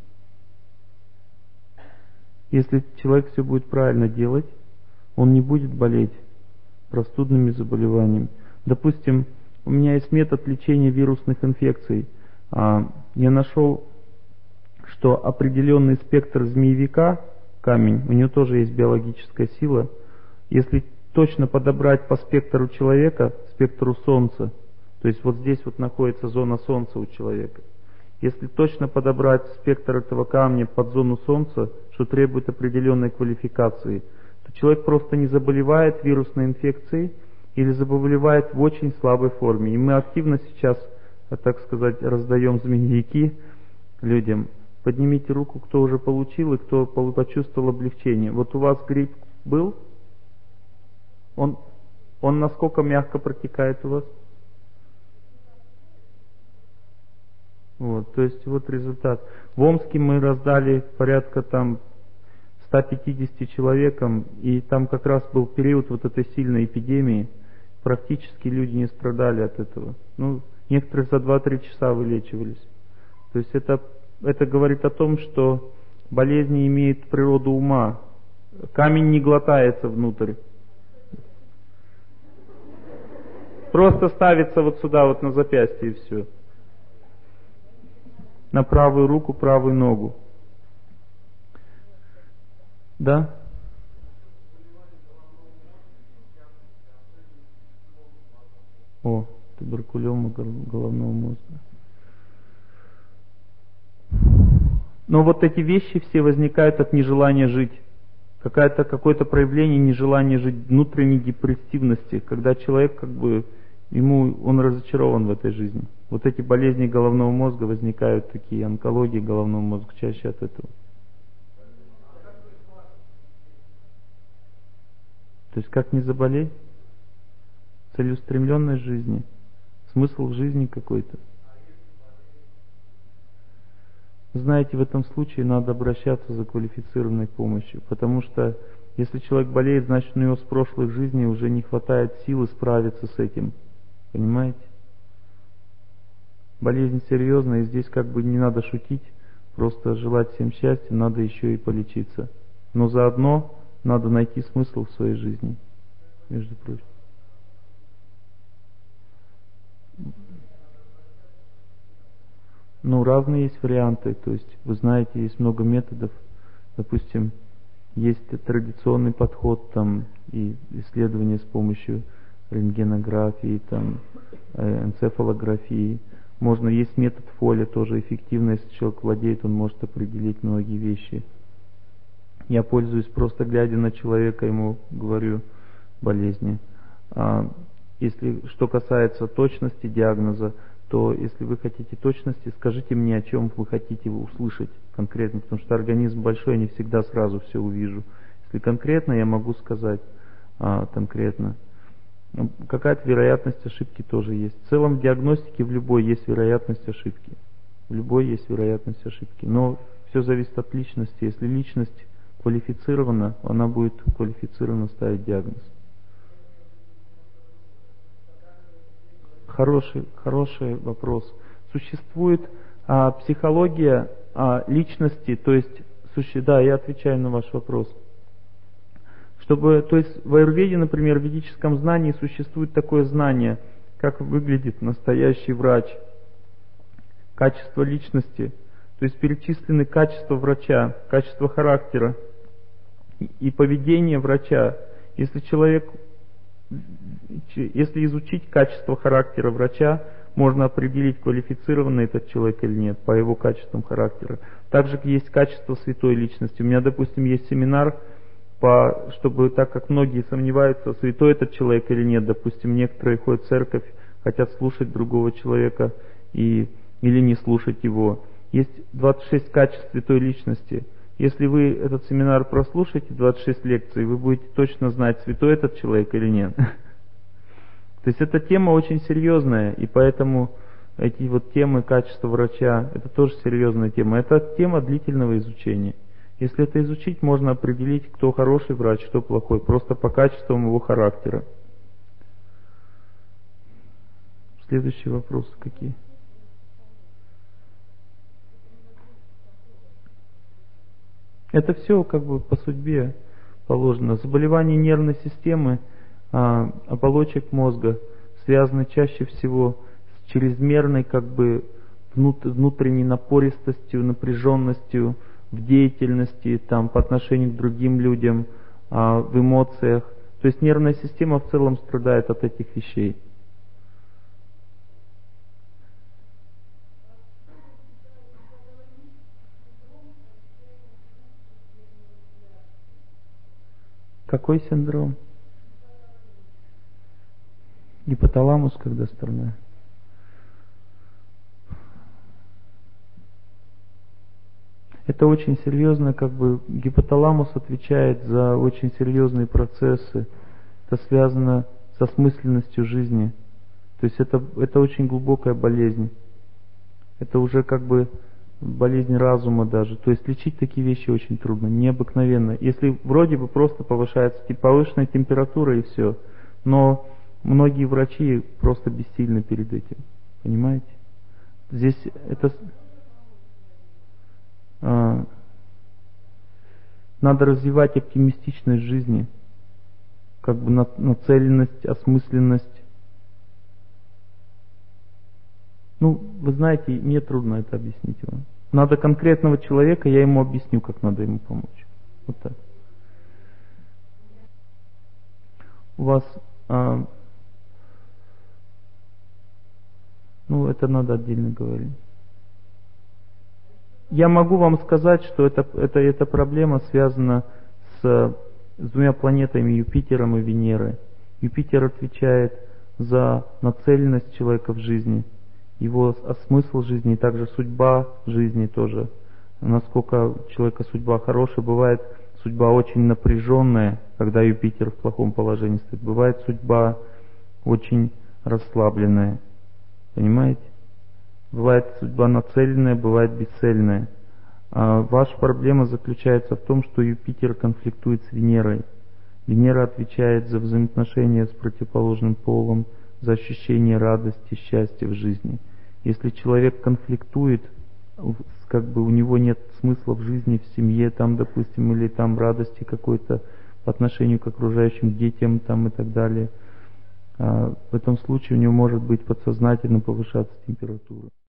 Если человек все будет правильно делать, он не будет болеть простудными заболеваниями. Допустим, у меня есть метод лечения вирусных инфекций. Я нашел, что определенный спектр змеевика, камень, у него тоже есть биологическая сила. Если точно подобрать по спектру человека, спектру Солнца, то есть вот здесь вот находится зона Солнца у человека. Если точно подобрать спектр этого камня под зону Солнца, что требует определенной квалификации, то человек просто не заболевает вирусной инфекцией или заболевает в очень слабой форме. И мы активно сейчас, так сказать, раздаем змеевики людям. Поднимите руку, кто уже получил и кто почувствовал облегчение. Вот у вас грипп был? Он, он насколько мягко протекает у вас? Вот, то есть вот результат. В Омске мы раздали порядка там ста пятидесяти человекам, и там как раз был период вот этой сильной эпидемии. Практически люди не страдали от этого. Ну, некоторые за два-три часа вылечивались. То есть это, это говорит о том, что болезни имеют природу ума. Камень не глотается внутрь. Просто ставится вот сюда, вот на запястье, и все. На правую руку, правую ногу. Да? О, туберкулема головного мозга. Но вот эти вещи все возникают от нежелания жить. Какое-то, какое-то проявление нежелания жить, внутренней депрессивности, когда человек как бы, ему, он разочарован в этой жизни. Вот эти болезни головного мозга возникают, такие онкологии головного мозга, чаще от этого. То есть как не заболеть? Целеустремленность жизни, смысл в жизни какой-то. Знаете, в этом случае надо обращаться за квалифицированной помощью, потому что если человек болеет, значит у него с прошлых жизней уже не хватает силы справиться с этим. Понимаете? Болезнь серьезная, и здесь как бы не надо шутить, просто желать всем счастья, надо еще и полечиться. Но заодно надо найти смысл в своей жизни, между прочим. Ну, разные есть варианты, то есть, вы знаете, есть много методов, допустим, есть традиционный подход, там, и исследования с помощью рентгенографии, там, энцефалографии. Можно, есть метод Фоля, тоже эффективный, если человек владеет, он может определить многие вещи. Я пользуюсь, просто глядя на человека, ему говорю болезни. А если что касается точности диагноза, то если вы хотите точности, скажите мне, о чем вы хотите услышать конкретно, потому что организм большой, я не всегда сразу все увижу. Если конкретно, я могу сказать а, конкретно. Какая-то вероятность ошибки тоже есть. В целом в диагностике в любой есть вероятность ошибки. В любой есть вероятность ошибки. Но все зависит от личности. Если личность квалифицирована, она будет квалифицированно ставить диагноз. Хороший, хороший вопрос. Существует а, психология а, личности, то есть, суще... да, я отвечаю на ваш вопрос. Чтобы, то есть в аюрведе, например, в ведическом знании существует такое знание, как выглядит настоящий врач, качество личности, то есть перечислены качества врача, качество характера и поведение врача. Если человек, если изучить качество характера врача, можно определить, квалифицированный этот человек или нет по его качествам характера. Также есть качество святой личности. У меня, допустим, есть семинар, по, чтобы, так как многие сомневаются, святой этот человек или нет, допустим, некоторые ходят в церковь, хотят слушать другого человека и, или не слушать его. Есть двадцать шесть качеств святой личности. Если вы этот семинар прослушаете, двадцать шесть лекций, вы будете точно знать, святой этот человек или нет. То есть эта тема очень серьезная, и поэтому эти вот темы качества врача, это тоже серьезная тема. Это тема длительного изучения. Если это изучить, можно определить, кто хороший врач, кто плохой, просто по качествам его характера. Следующие вопросы какие? Это все как бы по судьбе положено. Заболевания нервной системы, а, оболочек мозга связаны чаще всего с чрезмерной как бы внутренней напористостью, напряженностью в деятельности, там, по отношению к другим людям, а, в эмоциях. То есть нервная система в целом страдает от этих вещей. Какой синдром? Гипоталамус, когда страдает. Это очень серьезно, как бы гипоталамус отвечает за очень серьезные процессы. Это связано со смысленностью жизни. То есть это, это очень глубокая болезнь. Это уже как бы болезнь разума даже. То есть лечить такие вещи очень трудно, необыкновенно. Если вроде бы просто повышается повышенная температура и все, но многие врачи просто бессильны перед этим. Понимаете? Здесь это... А, надо развивать оптимистичность жизни, как бы нацеленность, осмысленность. Ну, вы знаете, мне трудно это объяснить вам. Надо конкретного человека, я ему объясню, как надо ему помочь. Вот так. У вас, а, ну, это надо отдельно говорить. Я могу вам сказать, что это, это, эта проблема связана с, с двумя планетами, Юпитером и Венерой. Юпитер отвечает за нацеленность человека в жизни, его смысл жизни, и также судьба жизни тоже. Насколько у человека судьба хорошая, бывает судьба очень напряженная, когда Юпитер в плохом положении стоит. Бывает судьба очень расслабленная. Понимаете? Бывает судьба нацеленная, бывает бесцельная. А ваша проблема заключается в том, что Юпитер конфликтует с Венерой. Венера отвечает за взаимоотношения с противоположным полом, за ощущение радости, счастья в жизни. Если человек конфликтует, как бы у него нет смысла в жизни, в семье, там, допустим, или там радости какой-то по отношению к окружающим детям там, и так далее, в этом случае у него может быть подсознательно повышаться температура.